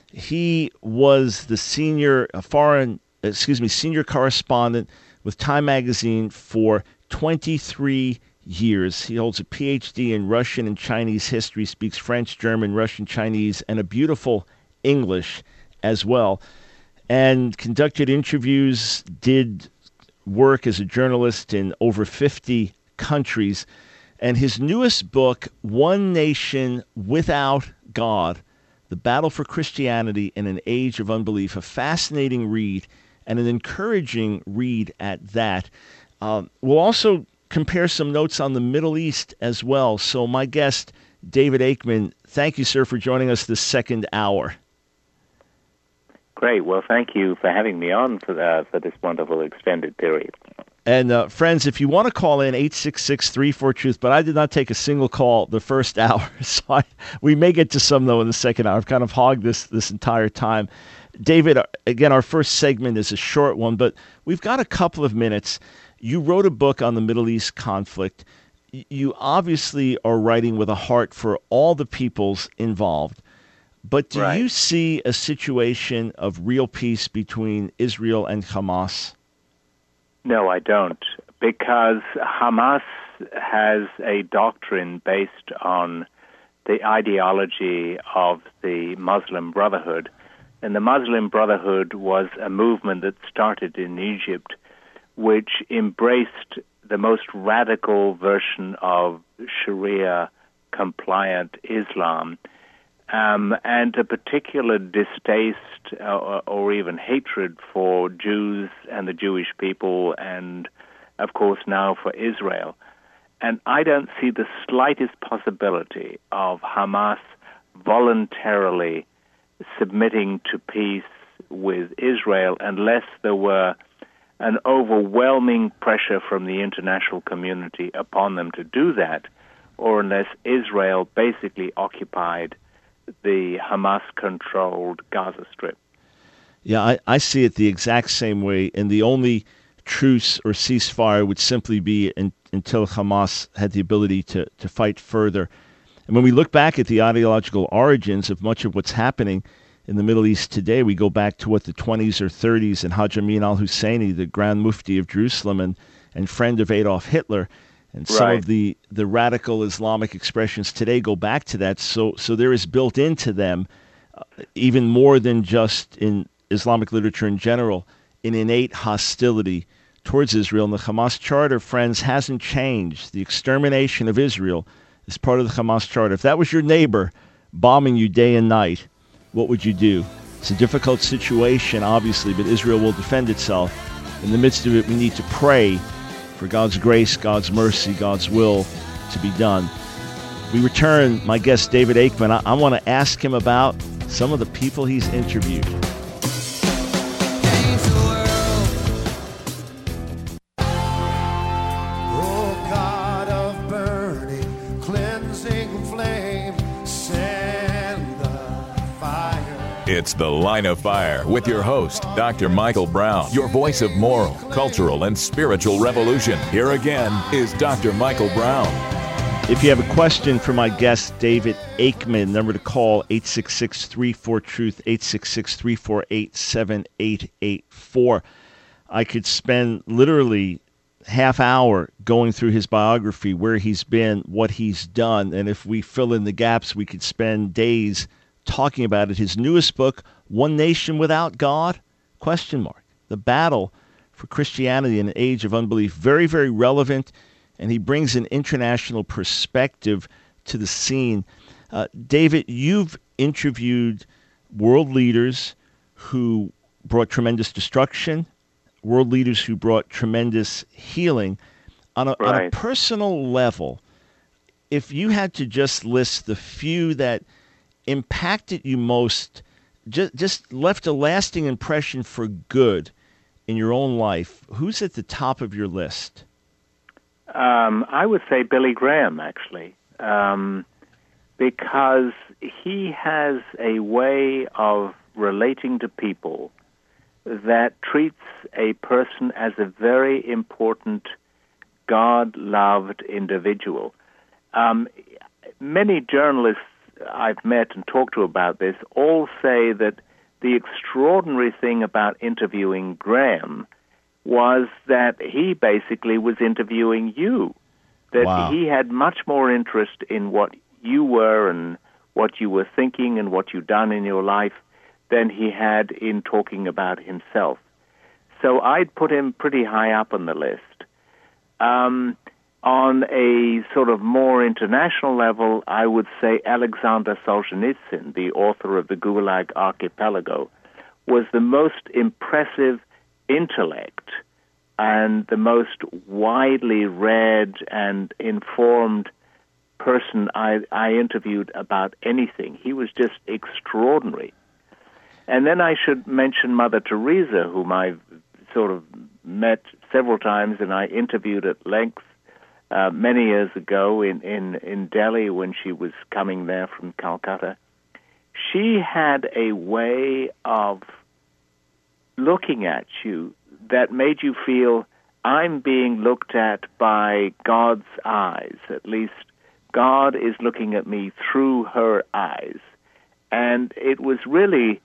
[SPEAKER 1] He was the senior uh, foreign, excuse me, senior correspondent with Time Magazine for twenty-three years. He holds a P H D in Russian and Chinese history, speaks French, German, Russian, Chinese, and a beautiful English as well, and conducted interviews, did work as a journalist in over fifty countries. And his newest book, One Nation Without God, The Battle for Christianity in an Age of Unbelief, a fascinating read and an encouraging read at that. Um, we'll also compare some notes on the Middle East as well. So my guest, David Aikman, thank you, sir, for joining us this second hour.
[SPEAKER 3] Great. Well, thank you for having me on for, the, for this wonderful extended period.
[SPEAKER 1] And uh, friends, if you want to call in, eight six six, three four, truth, but I did not take a single call the first hour, so I, we may get to some, though, in the second hour. I've kind of hogged this this entire time. David, again, our first segment is a short one, but we've got a couple of minutes. You wrote a book on the Middle East conflict. You obviously are writing with a heart for all the peoples involved. But do
[SPEAKER 3] right.
[SPEAKER 1] you see a situation of real peace between Israel and Hamas?
[SPEAKER 3] No, I don't, because Hamas has a doctrine based on the ideology of the Muslim Brotherhood. And the Muslim Brotherhood was a movement that started in Egypt, which embraced the most radical version of Sharia-compliant Islam, um, and a particular distaste uh, or even hatred for Jews and the Jewish people, and, of course, now for Israel. And I don't see the slightest possibility of Hamas voluntarily submitting to peace with Israel unless there were an overwhelming pressure from the international community upon them to do that, or unless Israel basically occupied the Hamas-controlled Gaza Strip.
[SPEAKER 1] Yeah, I, I see it the exact same way, and the only truce or ceasefire would simply be in, until Hamas had the ability to, to fight further. And when we look back at the ideological origins of much of what's happening in the Middle East today, we go back to what the twenties or thirties and Hajj Amin al-Husseini, the Grand Mufti of Jerusalem and, and friend of Adolf Hitler, and some
[SPEAKER 3] right.
[SPEAKER 1] of the, the radical Islamic expressions today go back to that. So so there is built into them, uh, even more than just in Islamic literature in general, an innate hostility towards Israel. And the Hamas Charter, friends, hasn't changed. The extermination of Israel is part of the Hamas Charter. If that was your neighbor bombing you day and night, what would you do? It's a difficult situation, obviously, but Israel will defend itself. In the midst of it, we need to pray for God's grace, God's mercy, God's will to be done. We return, my guest, David Aikman. I, I want to ask him about some of the people he's interviewed.
[SPEAKER 2] It's The Line of Fire with your host, Doctor Michael Brown, your voice of moral, cultural, and spiritual revolution. Here again is Doctor Michael Brown.
[SPEAKER 1] If you have a question for my guest, David Aikman, number to call eight six six, three four, truth, eight six six, three four eight, seven eight eight four. I could spend literally half hour going through his biography, where he's been, what he's done, and if we fill in the gaps, we could spend days talking about it. His newest book, One Nation Without God? Question mark. The battle for Christianity in an age of unbelief. Very, very relevant, and he brings an international perspective to the scene. Uh, David, you've interviewed world leaders who brought tremendous destruction, world leaders who brought tremendous healing. On a,
[SPEAKER 3] right.
[SPEAKER 1] on a personal level, if you had to just list the few that impacted you most, just, just left a lasting impression for good in your own life, who's at the top of your list?
[SPEAKER 3] Um, I would say Billy Graham, actually, um, because he has a way of relating to people that treats a person as a very important, God-loved individual. Um, many journalists I've met and talked to about this all say that the extraordinary thing about interviewing Graham was that he basically was interviewing you, that
[SPEAKER 1] wow.
[SPEAKER 3] he had much more interest in what you were and what you were thinking and what you'd done in your life than he had in talking about himself. So I'd put him pretty high up on the list. Um, on a sort of more international level, I would say Alexander Solzhenitsyn, the author of the Gulag Archipelago, was the most impressive intellect and the most widely read and informed person I, I interviewed about anything. He was just extraordinary. And then I should mention Mother Teresa, whom I've sort of met several times and I interviewed at length uh, many years ago in, in, in Delhi when she was coming there from Calcutta. She had a way of looking at you that made you feel, I'm being looked at by God's eyes. At least God is looking at me through her eyes. And it was really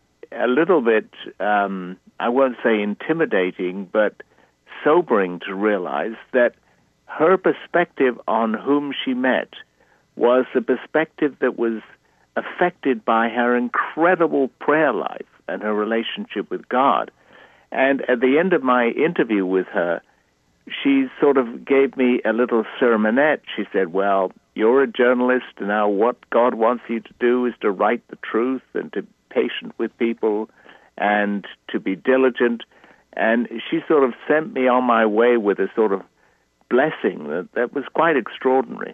[SPEAKER 3] a little bit, um, I won't say intimidating, but sobering to realize that her perspective on whom she met was a perspective that was affected by her incredible prayer life and her relationship with God. And at the end of my interview with her, she sort of gave me a little sermonette. She said, well, you're a journalist, and now what God wants you to do is to write the truth and to be patient with people and to be diligent. And she sort of sent me on my way with a sort of blessing that, that was quite extraordinary.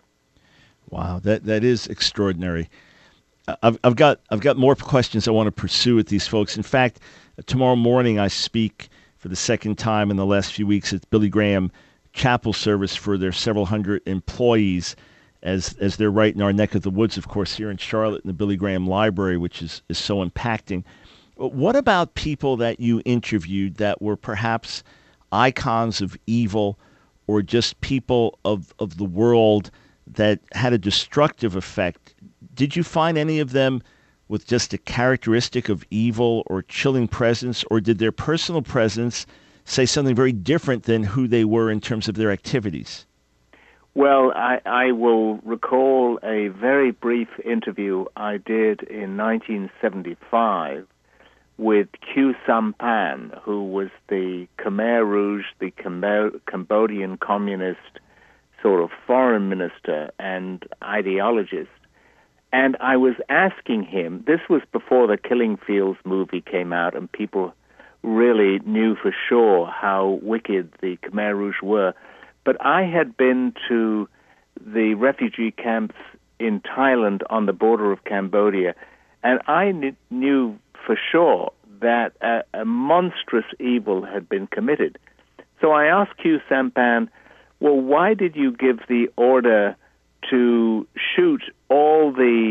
[SPEAKER 1] Wow, that that is extraordinary. I've I've got I've got more questions I want to pursue with these folks. In fact, tomorrow morning I speak for the second time in the last few weeks at Billy Graham Chapel service for their several hundred employees, as as they're right in our neck of the woods, of course, here in Charlotte in the Billy Graham Library, which is, is so impacting. What about people that you interviewed that were perhaps icons of evil or just people of, of the world that had a destructive effect? Did you find any of them with just a characteristic of evil or chilling presence, or did their personal presence say something very different than who they were in terms of their activities?
[SPEAKER 3] Well, I, I will recall a very brief interview I did in nineteen seventy-five with Khieu Samphan, who was the Khmer Rouge, the Cambo- Cambodian communist sort of foreign minister and ideologist. And I was asking him, this was before the Killing Fields movie came out and people really knew for sure how wicked the Khmer Rouge were. But I had been to the refugee camps in Thailand on the border of Cambodia, and I kn- knew for sure that a, a monstrous evil had been committed. So I asked Khieu Samphan, well, why did you give the order to shoot all the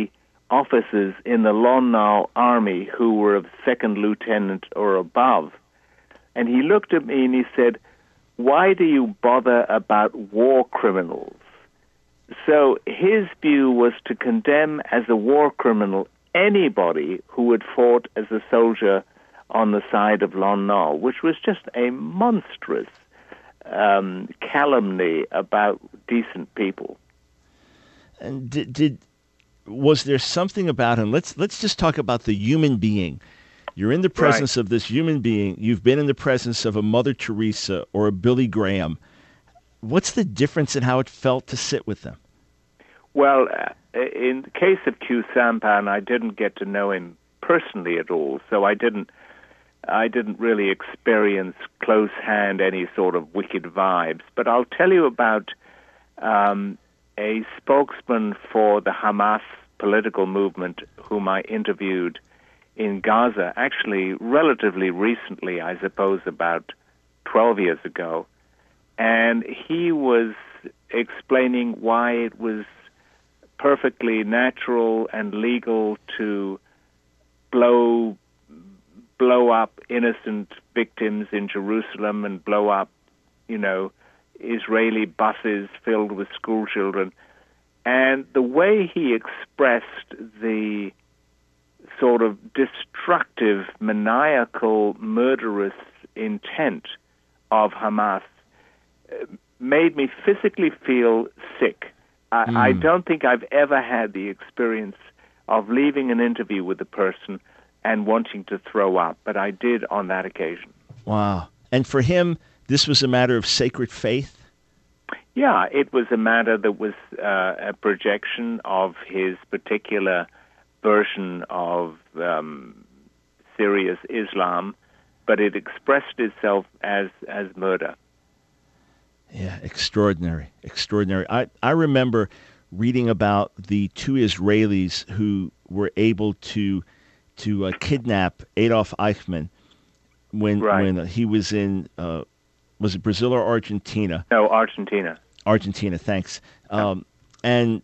[SPEAKER 3] officers in the Lon Nol army who were of second lieutenant or above. And he looked at me and he said, "Why do you bother about war criminals?" So his view was to condemn as a war criminal anybody who had fought as a soldier on the side of Lon Nol, which was just a monstrous um, calumny about decent people.
[SPEAKER 1] And did, did was there something about him? Let's let's just talk about the human being. You're in the presence right. of this human being. You've been in the presence of a Mother Teresa or a Billy Graham. What's the difference in how it felt to sit with them?
[SPEAKER 3] Well, uh, in the case of Khieu Samphan, I didn't get to know him personally at all, so I didn't I didn't really experience close hand any sort of wicked vibes. But I'll tell you about um, a spokesman for the Hamas political movement whom I interviewed in Gaza, actually relatively recently, I suppose about twelve years ago. And he was explaining why it was perfectly natural and legal to blow blow up innocent victims in Jerusalem and blow up, you know, Israeli buses filled with school children. And the way he expressed the sort of destructive, maniacal, murderous intent of Hamas made me physically feel sick. I, mm. I don't think I've ever had the experience of leaving an interview with a person and wanting to throw up, but I did on that occasion.
[SPEAKER 1] Wow. And for him, this was a matter of sacred faith?
[SPEAKER 3] Yeah, it was a matter that was uh, a projection of his particular version of um, serious Islam, but it expressed itself as, as murder.
[SPEAKER 1] Yeah, extraordinary, extraordinary. I, I remember reading about the two Israelis who were able to to uh, kidnap Adolf Eichmann when
[SPEAKER 3] right.
[SPEAKER 1] when he was in, uh, was it Brazil or Argentina?
[SPEAKER 3] No, Argentina.
[SPEAKER 1] Argentina, thanks. Um, and,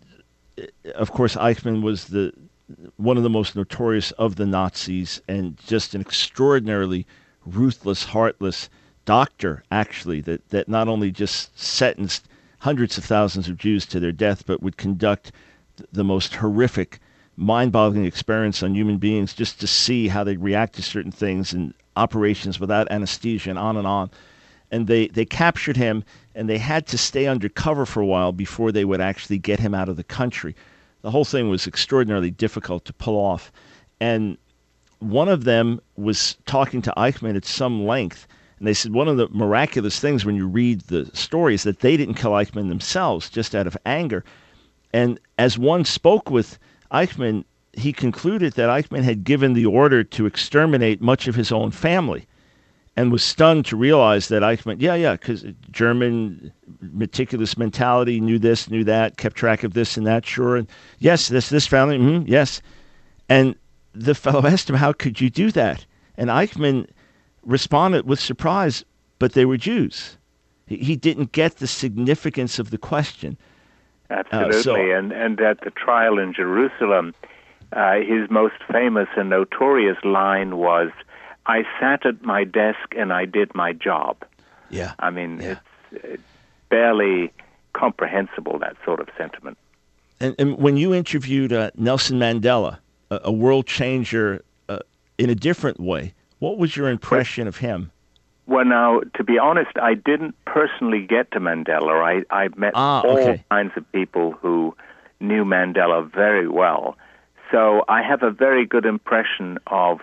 [SPEAKER 1] of course, Eichmann was the one of the most notorious of the Nazis and just an extraordinarily ruthless, heartless doctor, actually, that, that not only just sentenced hundreds of thousands of Jews to their death, but would conduct the most horrific, mind-boggling experiments on human beings just to see how they react to certain things and operations without anesthesia and on and on. And they, they captured him, and they had to stay undercover for a while before they would actually get him out of the country. The whole thing was extraordinarily difficult to pull off. And one of them was talking to Eichmann at some length, and they said one of the miraculous things when you read the story is that they didn't kill Eichmann themselves, just out of anger. And as one spoke with Eichmann, he concluded that Eichmann had given the order to exterminate much of his own family and was stunned to realize that Eichmann, yeah, yeah, because German meticulous mentality, knew this, knew that, kept track of this and that, sure. And yes, this, this family, mm-hmm, yes. And the fellow asked him, how could you do that? And Eichmann responded with surprise, but they were Jews. He, he didn't get the significance of the question.
[SPEAKER 3] Absolutely.
[SPEAKER 1] Uh, so,
[SPEAKER 3] and, and at the trial in Jerusalem, uh, his most famous and notorious line was, "I sat at my desk and I did my job."
[SPEAKER 1] Yeah.
[SPEAKER 3] I mean,
[SPEAKER 1] yeah.
[SPEAKER 3] it's, it's barely comprehensible, that sort of sentiment.
[SPEAKER 1] And, and when you interviewed uh, Nelson Mandela, a, a world changer uh, in a different way, what was your impression of him?
[SPEAKER 3] Well, now, to be honest, I didn't personally get to Mandela. I, I met
[SPEAKER 1] ah,
[SPEAKER 3] all
[SPEAKER 1] okay.
[SPEAKER 3] kinds of people who knew Mandela very well. So I have a very good impression of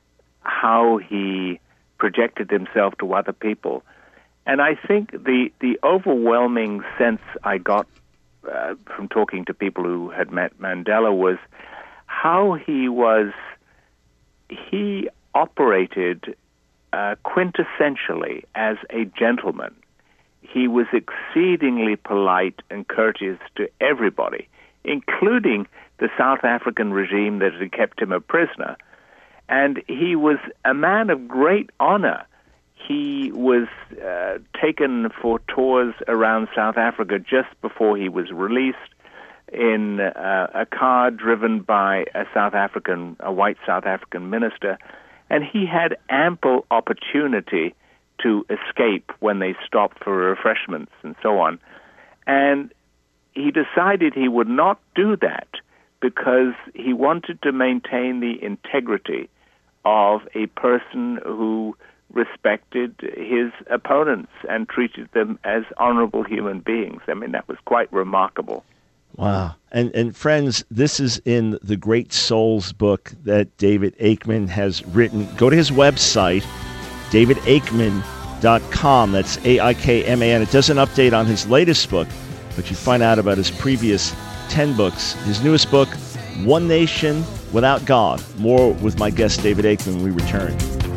[SPEAKER 3] how he projected himself to other people. And I think the, the overwhelming sense I got uh, from talking to people who had met Mandela was how he was, he operated uh, quintessentially as a gentleman. He was exceedingly polite and courteous to everybody, including the South African regime that had kept him a prisoner. And he was a man of great honor. He was uh, taken for tours around South Africa just before he was released. in uh, a car driven by a South African, a white South African minister, and he had ample opportunity to escape when they stopped for refreshments and so on. And he decided he would not do that because he wanted to maintain the integrity of a person who respected his opponents and treated them as honorable human beings. I mean, that was quite remarkable.
[SPEAKER 1] Wow. And and friends, this is in the Great Souls book that David Aikman has written. Go to his website, david aikman dot com. That's A I K M A N. It doesn't update on his latest book, but you find out about his previous ten books. His newest book, One Nation Without God. More with my guest, David Aikman, when we return.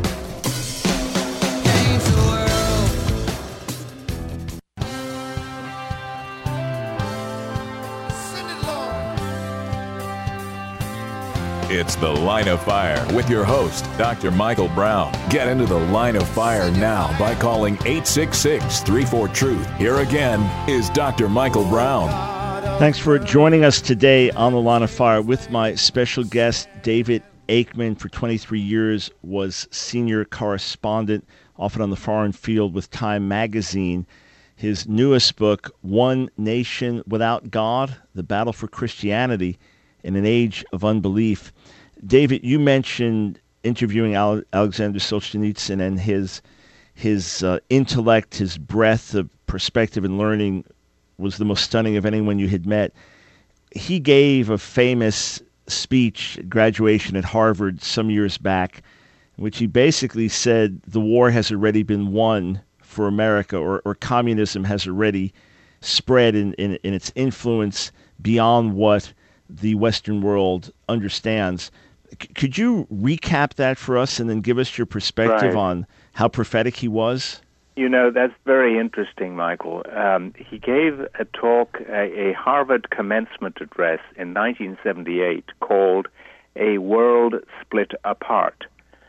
[SPEAKER 2] It's The Line of Fire with your host, Doctor Michael Brown. Get into the Line of Fire now by calling eight six six, three four, truth. Here again is Doctor Michael Brown.
[SPEAKER 1] Thanks for joining us today on The Line of Fire with my special guest, David Aikman. For twenty-three years was senior correspondent, often on the foreign field with Time Magazine. His newest book, One Nation Without God, The Battle for Christianity in an Age of Unbelief. David, you mentioned interviewing Ale- Alexander Solzhenitsyn and his his uh, intellect, his breadth of perspective and learning was the most stunning of anyone you had met. He gave a famous speech at graduation at Harvard some years back, in which he basically said the war has already been won for America, or, or communism has already spread in, in, in its influence beyond what the Western world understands. C- could you recap that for us and then give us your perspective
[SPEAKER 3] Right.
[SPEAKER 1] on how prophetic he was?
[SPEAKER 3] You know, that's very interesting, Michael. Um, he gave a talk, a, a Harvard commencement address in nineteen seventy-eight called A World Split Apart.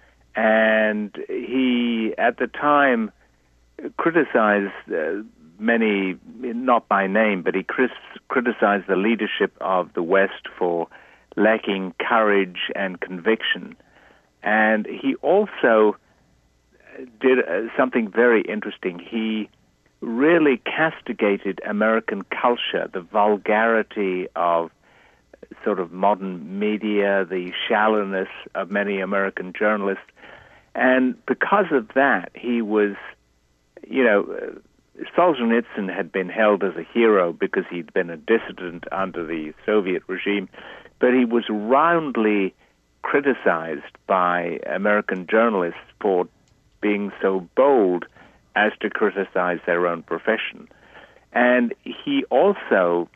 [SPEAKER 3] And he, at the time, criticized uh, many, not by name, but he cris- criticized the leadership of the West for lacking courage and conviction. And he also did uh, something very interesting. He really castigated American culture, the vulgarity of sort of modern media, the shallowness of many American journalists. And because of that, he was, you know, uh, Solzhenitsyn had been held as a hero because he'd been a dissident under the Soviet regime, but he was roundly criticized by American journalists for being so bold as to criticize their own profession. And he also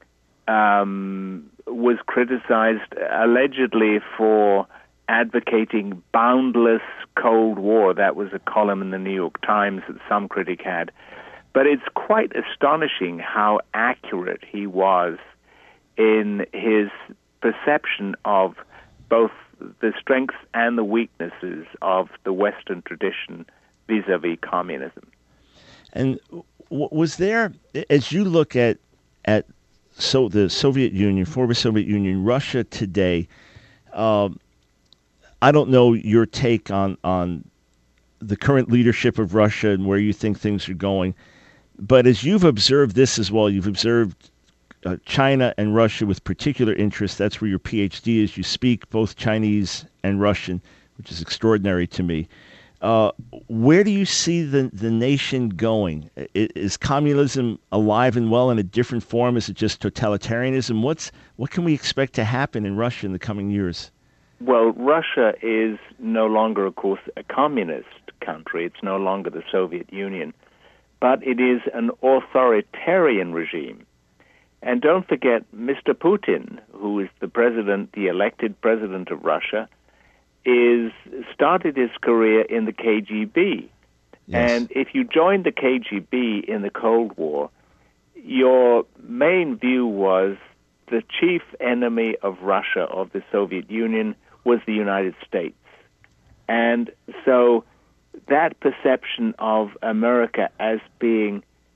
[SPEAKER 3] um, was criticized allegedly for advocating boundless Cold War. That was a column in the New York Times that some critic had. But it's quite astonishing how accurate he was in his perception of both the strengths and the weaknesses of the Western tradition vis-a-vis communism.
[SPEAKER 1] And w- was there, as you look at at so the Soviet Union, former Soviet Union, Russia today, um, I don't know your take on, on the current leadership of Russia and where you think things are going, but as you've observed this as well, you've observed Uh, China and Russia with particular interest. That's where your P H D is. You speak both Chinese and Russian, which is extraordinary to me. Uh, where do you see the, the nation going? Is, is communism alive and well in a different form? Is it just totalitarianism? What's what can we expect to happen in Russia in the coming years?
[SPEAKER 3] Well, Russia is no longer, of course, a communist country. It's no longer the Soviet Union. But it is an authoritarian regime. And don't forget, Mister Putin, who is the president, the elected president of Russia, is started his career in the K G B.
[SPEAKER 1] Yes.
[SPEAKER 3] And if you joined the K G B in the Cold War, your main view was the chief enemy of Russia, of the Soviet Union, was the United States. And so that perception of America as being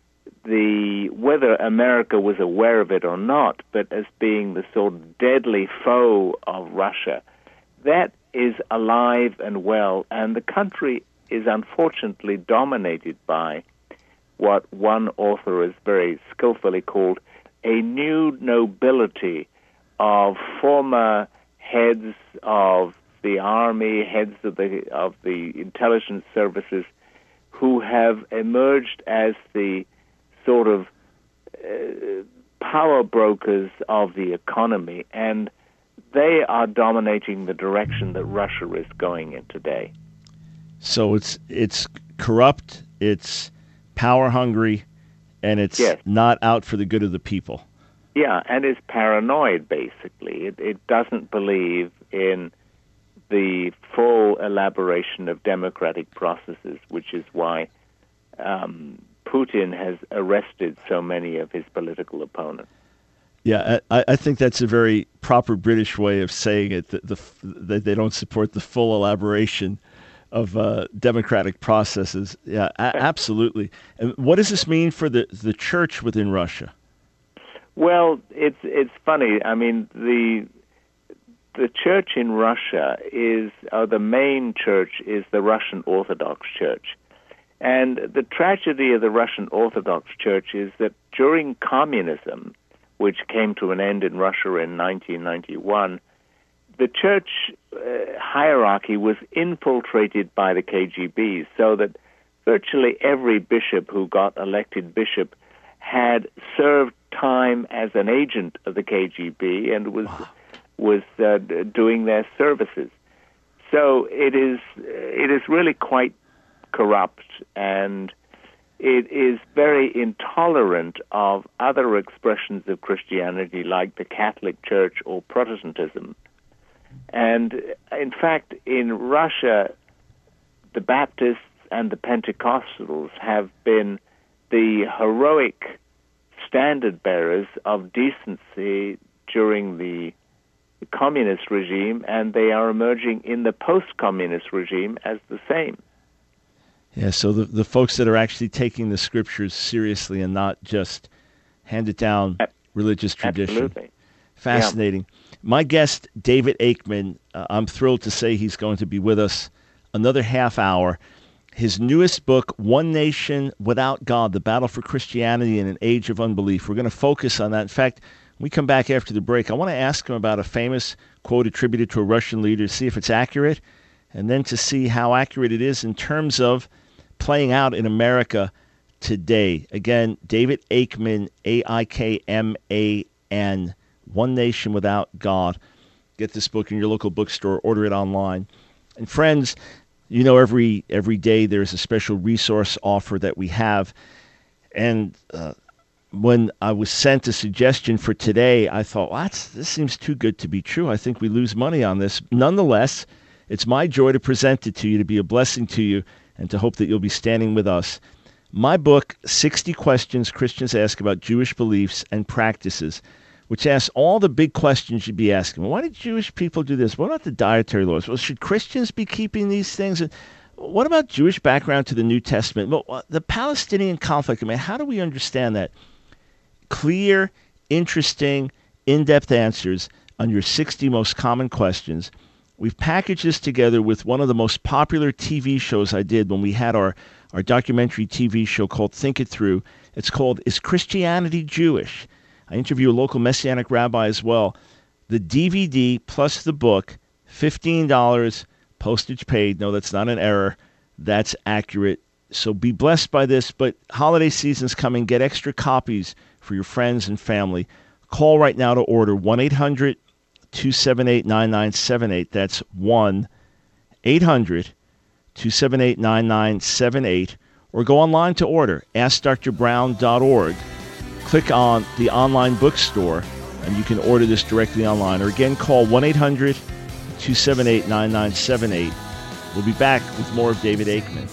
[SPEAKER 3] the whether America was aware of it or not, but as being the sort of deadly foe of Russia, that is alive and well, and the country is unfortunately dominated by what one author has very skillfully called a new nobility of former heads of the army, heads of the of the intelligence services, who have emerged as the sort of uh, power brokers of the economy, and they are dominating the direction that Russia is going in today.
[SPEAKER 1] So it's it's corrupt, it's power hungry, and it's
[SPEAKER 3] yes.
[SPEAKER 1] not out for the good of the people.
[SPEAKER 3] Yeah, and it's paranoid, basically. It, it doesn't believe in the full elaboration of democratic processes, which is why um, Putin has arrested so many of his political opponents.
[SPEAKER 1] Yeah, I, I think that's a very proper British way of saying it, that, the, that they don't support the full elaboration of uh, democratic processes. Yeah, a- absolutely. And what does this mean for the, the church within Russia?
[SPEAKER 3] Well, it's it's funny. I mean, the the church in Russia is, uh, the main church is the Russian Orthodox Church. And the tragedy of the Russian Orthodox Church is that during communism, which came to an end in Russia in nineteen ninety-one, the church uh, hierarchy was infiltrated by the K G B, so that virtually every bishop who got elected bishop had served time as an agent of the K G B and was wow. was uh, doing their services. So it is it is really quite corrupt, and it is very intolerant of other expressions of Christianity like the Catholic Church or Protestantism. And in fact, in Russia, the Baptists and the Pentecostals have been the heroic standard bearers of decency during the communist regime, and they are emerging in the post-communist regime as the same.
[SPEAKER 1] Yeah, so the the folks that are actually taking the scriptures seriously and not just handed down religious tradition.
[SPEAKER 3] Absolutely.
[SPEAKER 1] Fascinating. Yeah. My guest, David Aikman, uh, I'm thrilled to say he's going to be with us another half hour. His newest book, One Nation Without God, The Battle for Christianity in an Age of Unbelief. We're going to focus on that. In fact, when we come back after the break, I want to ask him about a famous quote attributed to a Russian leader, to see if it's accurate, and then to see how accurate it is in terms of playing out in America today. Again, David Aikman, A I K M A N, One Nation Without God. Get this book in your local bookstore, order it online. And friends, you know, every every day there's a special resource offer that we have. And uh, when I was sent a suggestion for today, I thought, well, that's, this seems too good to be true. I think we lose money on this. Nonetheless, it's my joy to present it to you, to be a blessing to you, and to hope that you'll be standing with us. My book, sixty Questions Christians Ask About Jewish Beliefs and Practices, which asks all the big questions you'd be asking. Well, why did Jewish people do this? What about the dietary laws? Well, should Christians be keeping these things? What about Jewish background to the New Testament? Well, the Palestinian conflict, I mean, how do we understand that? Clear, interesting, in-depth answers on your sixty most common questions. We've packaged this together with one of the most popular T V shows I did when we had our, our documentary T V show called Think It Through. It's called Is Christianity Jewish? I interview a local Messianic rabbi as well. The D V D plus the book, fifteen dollars, postage paid. No, that's not an error. That's accurate. So be blessed by this. But holiday season's coming. Get extra copies for your friends and family. Call right now to order one eight hundred two seven eight nine nine seven eight. That's one eight hundred two seven eight nine nine seven eight. Or go online to order, ask dr brown dot org. Click on the online bookstore, and you can order this directly online. Or again, call one eight hundred two seven eight nine nine seven eight. We'll be back with more of David Aikman.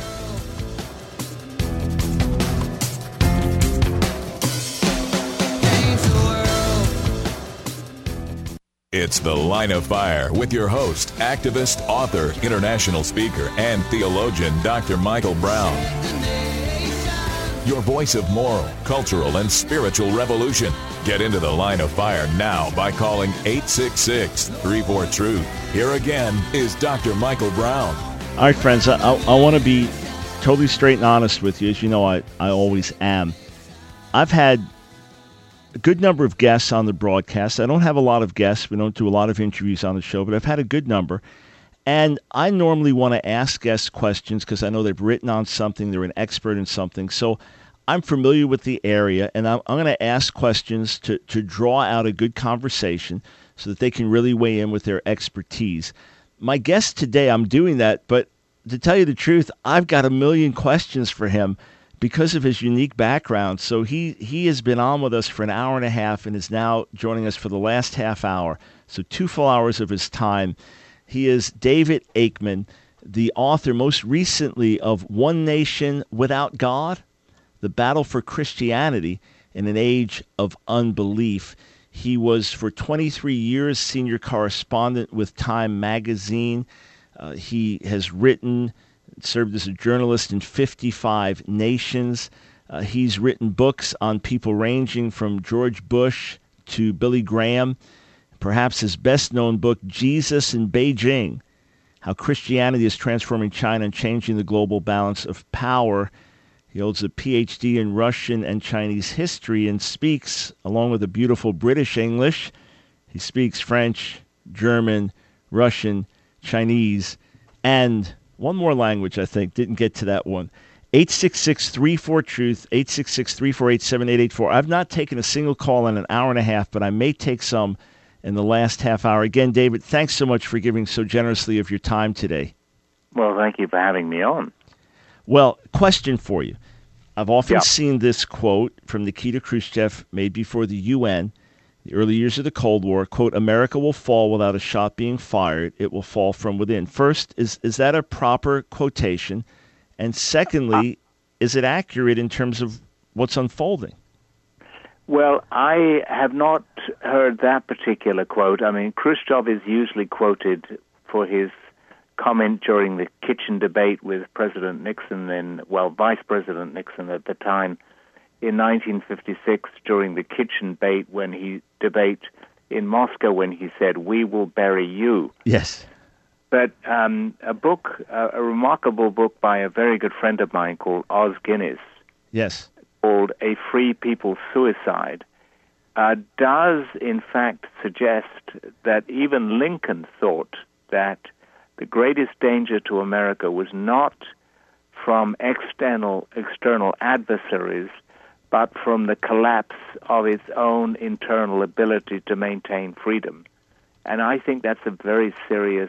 [SPEAKER 2] It's The Line of Fire with your host, activist, author, international speaker, and theologian, Doctor Michael Brown. your voice of moral, cultural, and spiritual revolution. Get into the Line of Fire now by calling eight six six, three four, truth. Here again is Doctor Michael Brown.
[SPEAKER 1] All right, friends, I, I, I want to be totally straight and honest with you. As you know, I, I always am. I've had a good number of guests on the broadcast. I don't have a lot of guests. We don't do a lot of interviews on the show, but I've had a good number. And I normally want to ask guests questions because I know they've written on something, they're an expert in something. So I'm familiar with the area, and I'm, I'm going to ask questions to, to draw out a good conversation so that they can really weigh in with their expertise. My guest today, I'm doing that, but to tell you the truth, I've got a million questions for him because of his unique background. So he, he has been on with us for an hour and a half and is now joining us for the last half hour. So two full hours of his time. He is David Aikman, the author most recently of One Nation Without God, The Battle for Christianity in an Age of Unbelief. He was for twenty-three years senior correspondent with Time magazine. Uh, he has written, served as a journalist in fifty-five nations. Uh, he's written books on people ranging from George Bush to Billy Graham. Perhaps his best-known book, Jesus in Beijing, How Christianity is Transforming China and Changing the Global Balance of Power. He holds a P H D in Russian and Chinese history and speaks, along with a beautiful British English, he speaks French, German, Russian, Chinese, and one more language, I think. Didn't get to that one. eight six six, three four, truth, eight six six, three four eight, seven eight eight four. I've not taken a single call in an hour and a half, but I may take some in the last half hour. Again, David, thanks so much for giving so generously of your time today.
[SPEAKER 3] Well, thank you for having me on.
[SPEAKER 1] Well, question for you. I've often
[SPEAKER 3] Yeah.
[SPEAKER 1] seen this quote from Nikita Khrushchev made before the U N, the early years of the Cold War, quote, America will fall without a shot being fired. It will fall from within. First, is, is that a proper quotation? And secondly, is it accurate in terms of what's unfolding?
[SPEAKER 3] Well, I have not heard that particular quote. I mean, Khrushchev is usually quoted for his comment during the kitchen debate with President Nixon, and, well, Vice President Nixon at the time, in nineteen fifty-six during the kitchen debate when he debate in Moscow when he said, "We will bury you."
[SPEAKER 1] Yes.
[SPEAKER 3] But um, a book, uh, a remarkable book by a very good friend of mine called Os Guinness,
[SPEAKER 1] Yes.
[SPEAKER 3] called A Free People's Suicide, uh, does in fact suggest that even Lincoln thought that the greatest danger to America was not from external external adversaries, but from the collapse of its own internal ability to maintain freedom. And I think that's a very serious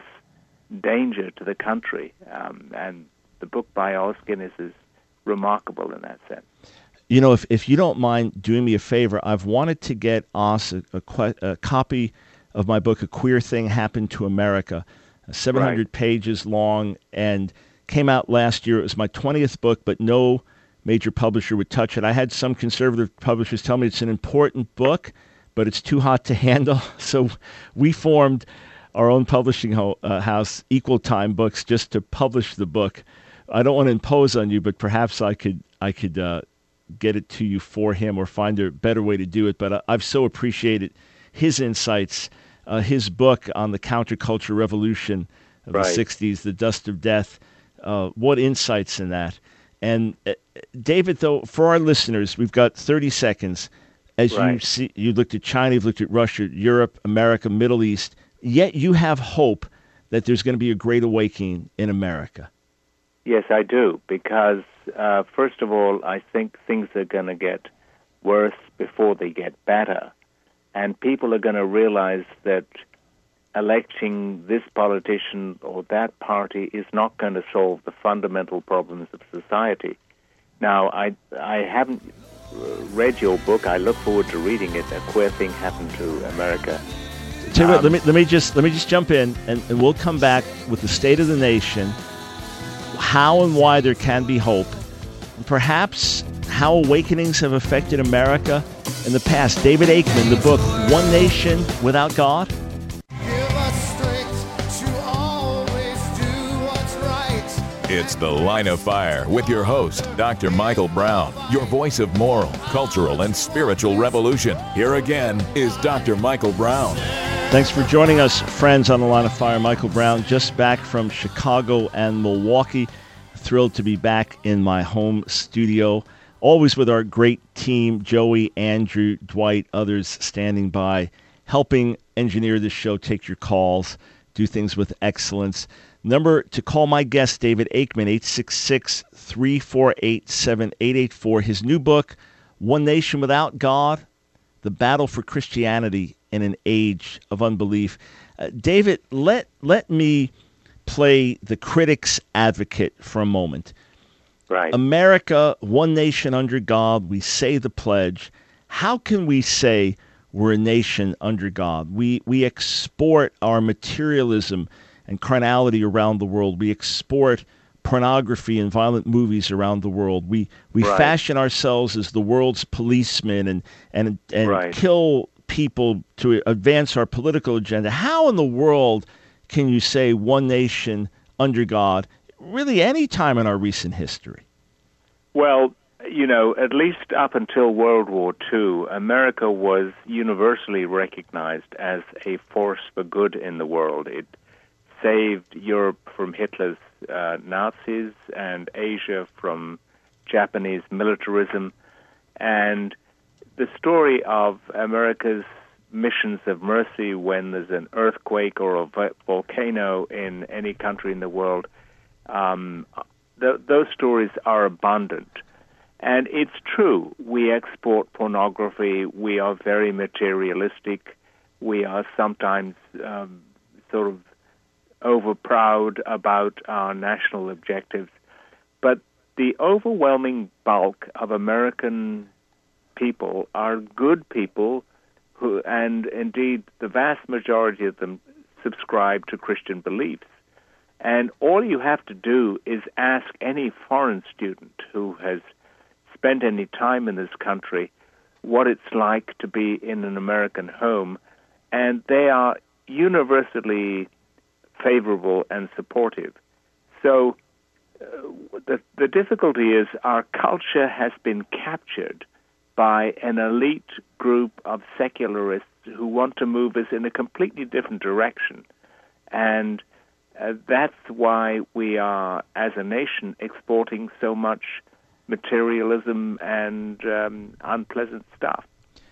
[SPEAKER 3] danger to the country. Um, and the book by Os Guinness is remarkable in that sense.
[SPEAKER 1] You know, if, if you don't mind doing me a favor, I've wanted to get Os a, a, que- a copy of my book, A Queer Thing Happened to America, seven hundred right. pages long, and came out last year. It was my twentieth book, but no major publisher would touch it. I had some conservative publishers tell me it's an important book, but it's too hot to handle. So we formed our own publishing ho- uh, house, Equal Time Books, just to publish the book. I don't want to impose on you, but perhaps I could I could uh, get it to you for him or find a better way to do it. But I, I've so appreciated his insights, uh, his book on the counterculture revolution of right. the sixties, The Dust of Death. Uh, what insights in that. And uh, David, though, for our listeners, we've got thirty seconds. As right. you see, you looked at China, you've looked at Russia, Europe, America, Middle East, yet you have hope that there's going to be a great awakening in America.
[SPEAKER 3] Yes, I do, because uh, first of all, I think things are going to get worse before they get better. And people are going to realize that electing this politician or that party is not going to solve the fundamental problems of society. Now, I I haven't read your book. I look forward to reading it. A Queer Thing Happened to America.
[SPEAKER 1] Tell you um, what, let me let me just let me just jump in, and, and we'll come back with the state of the nation, how and why there can be hope, and perhaps how awakenings have affected America in the past. David Aikman, the book One Nation Without God.
[SPEAKER 2] It's The Line of Fire with your host, Doctor Michael Brown, your voice of moral, cultural, and spiritual revolution. Here again is Doctor Michael Brown.
[SPEAKER 1] Thanks for joining us, friends, on The Line of Fire. Michael Brown, just back from Chicago and Milwaukee. Thrilled to be back in my home studio, always with our great team, Joey, Andrew, Dwight, others standing by, helping engineer this show, take your calls, do things with excellence. Number to call my guest, David Aikman, eight six six, three four eight, seven eight eight four. His new book, One Nation Without God, The Battle for Christianity in an Age of Unbelief. Uh, David, let let me play the critic's advocate for a moment.
[SPEAKER 3] Right.
[SPEAKER 1] America, one nation under God, we say the pledge. How can we say we're a nation under God? We we export our materialism and carnality around the world. We export pornography and violent movies around the world. We we
[SPEAKER 3] right.
[SPEAKER 1] fashion ourselves as the world's policemen and and and
[SPEAKER 3] right.
[SPEAKER 1] kill people to advance our political agenda. How in the world can you say one nation under God, really any time in our recent history?
[SPEAKER 3] Well, you know, at least up until World War Two, America was universally recognized as a force for good in the world. It saved Europe from Hitler's uh, Nazis and Asia from Japanese militarism. And the story of America's missions of mercy when there's an earthquake or a volcano in any country in the world, um, th- those stories are abundant. And it's true, we export pornography, we are very materialistic, we are sometimes um, sort of overproud about our national objectives. But the overwhelming bulk of American people are good people who, and indeed the vast majority of them subscribe to Christian beliefs. And all you have to do is ask any foreign student who has spent any time in this country what it's like to be in an American home, and they are universally favorable and supportive. So uh, the, the difficulty is our culture has been captured by an elite group of secularists who want to move us in a completely different direction. And uh, that's why we are, as a nation, exporting so much materialism and um, unpleasant stuff.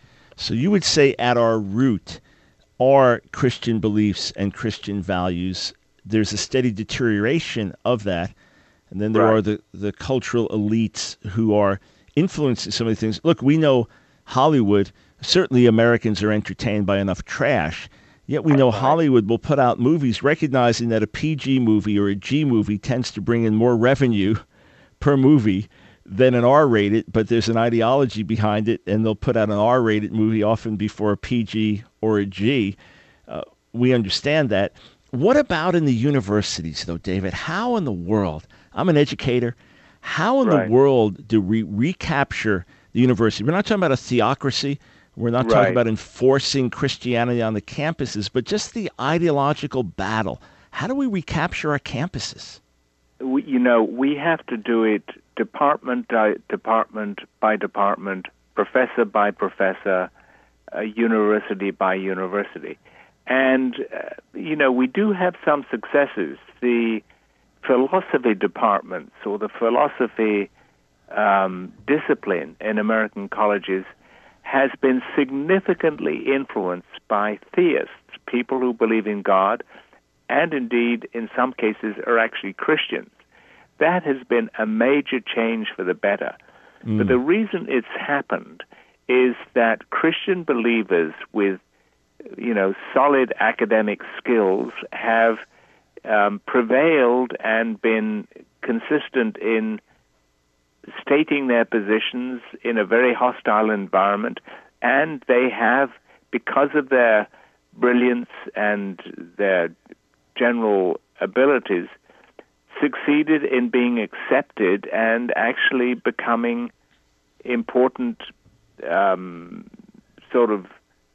[SPEAKER 1] So you would say at our root are Christian beliefs and Christian values. There's a steady deterioration of that. And then there
[SPEAKER 3] right.
[SPEAKER 1] are the, the cultural elites who are influencing some of the things. Look, we know Hollywood, certainly Americans are entertained by enough trash, yet we know
[SPEAKER 3] right.
[SPEAKER 1] Hollywood will put out movies recognizing that a P G movie or a G movie tends to bring in more revenue per movie than an R-rated, but there's an ideology behind it, and they'll put out an R-rated movie often before a P G or a G. Uh, we understand that. What about in the universities, though, David? How in the world, I'm an educator, how in
[SPEAKER 3] right.
[SPEAKER 1] the world do we recapture the university? We're not talking about a theocracy. We're not
[SPEAKER 3] right.
[SPEAKER 1] talking about enforcing Christianity on the campuses, but just the ideological battle. How do we recapture our campuses?
[SPEAKER 3] We, you know, we have to do it department by department by department, professor by professor, uh, university by university. And, uh, you know, we do have some successes. The philosophy departments or the philosophy um, discipline in American colleges has been significantly influenced by theists, people who believe in God, and indeed, in some cases, are actually Christians. That has been a major change for the better. Mm. But the reason it's happened is that Christian believers with, you know, solid academic skills have um, prevailed and been consistent in stating their positions in a very hostile environment, and they have, because of their brilliance and their general abilities, succeeded in being accepted and actually becoming important um, sort of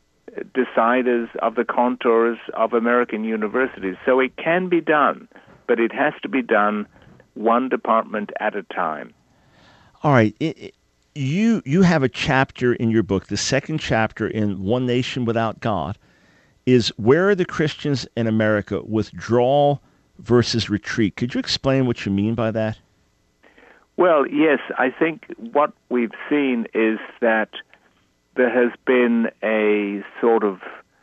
[SPEAKER 3] deciders of the contours of American universities. So it can be done, but it has to be done one department at a time.
[SPEAKER 1] All right. It, it, you you have a chapter in your book, the second chapter in One Nation Without God, is where are the Christians in America, withdrawal versus retreat. Could you explain what you mean by that?
[SPEAKER 3] Well, yes, I think what we've seen is that there has been a sort of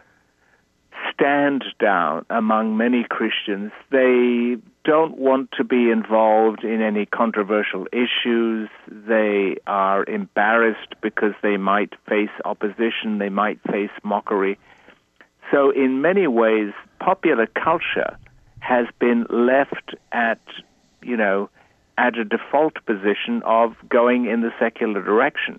[SPEAKER 3] stand down among many Christians. They don't want to be involved in any controversial issues. They are embarrassed because they might face opposition, they might face mockery. So in many ways, popular culture has been left at, you know, at a default position of going in the secular direction.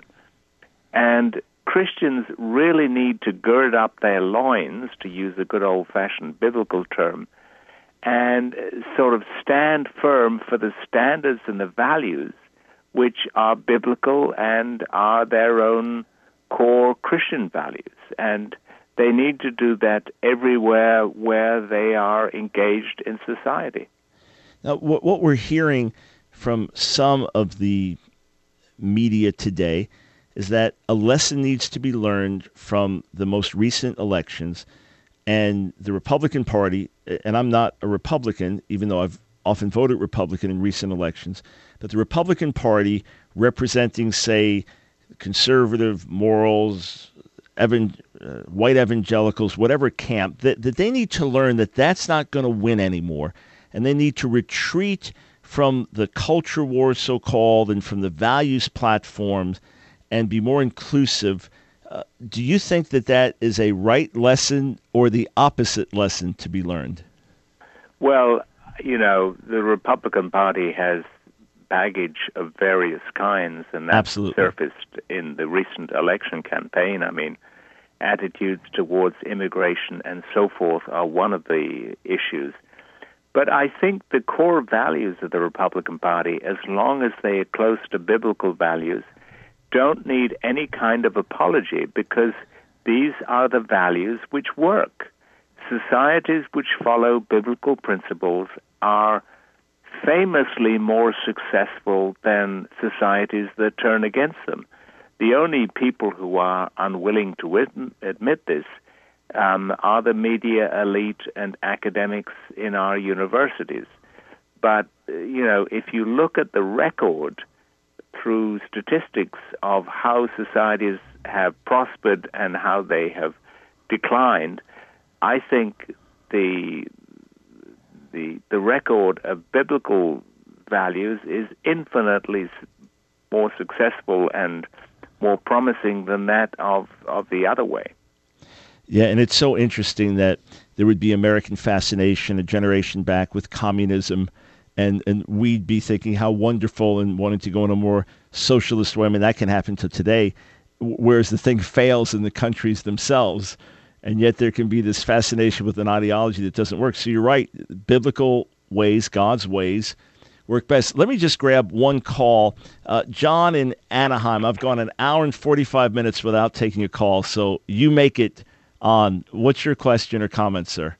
[SPEAKER 3] And Christians really need to gird up their loins, to use a good old-fashioned biblical term, and sort of stand firm for the standards and the values which are biblical and are their own core Christian values. And they need to do that everywhere where they are engaged in society.
[SPEAKER 1] Now, what, what we're hearing from some of the media today is that a lesson needs to be learned from the most recent elections, and the Republican Party, and I'm not a Republican, even though I've often voted Republican in recent elections, but the Republican Party representing, say, conservative morals, evan, uh, white evangelicals, whatever camp, that, that they need to learn that that's not going to win anymore, and they need to retreat from the culture wars, so-called, and from the values platforms, and be more inclusive. Uh, do you think that that is a right lesson or the opposite lesson to be learned?
[SPEAKER 3] Well, you know, the Republican Party has baggage of various kinds, and that
[SPEAKER 1] Absolutely.
[SPEAKER 3] surfaced in the recent election campaign. I mean, attitudes towards immigration and so forth are one of the issues. But I think the core values of the Republican Party, as long as they are close to biblical values, don't need any kind of apology, because these are the values which work. Societies which follow biblical principles are famously more successful than societies that turn against them. The only people who are unwilling to admit this um, are the media elite and academics in our universities. But, you know, if you look at the record through statistics of how societies have prospered and how they have declined, I think the the the record of biblical values is infinitely more successful and more promising than that of, of the other way.
[SPEAKER 1] Yeah, and it's so interesting that there would be American fascination a generation back with communism, and, and we'd be thinking how wonderful and wanting to go in a more socialist way. I mean, that can happen to today, whereas the thing fails in the countries themselves. And yet there can be this fascination with an ideology that doesn't work. So you're right, biblical ways, God's ways, work best. Let me just grab one call. Uh, John in Anaheim, I've gone an hour and forty-five minutes without taking a call, so you make it on. What's your question or comment, sir?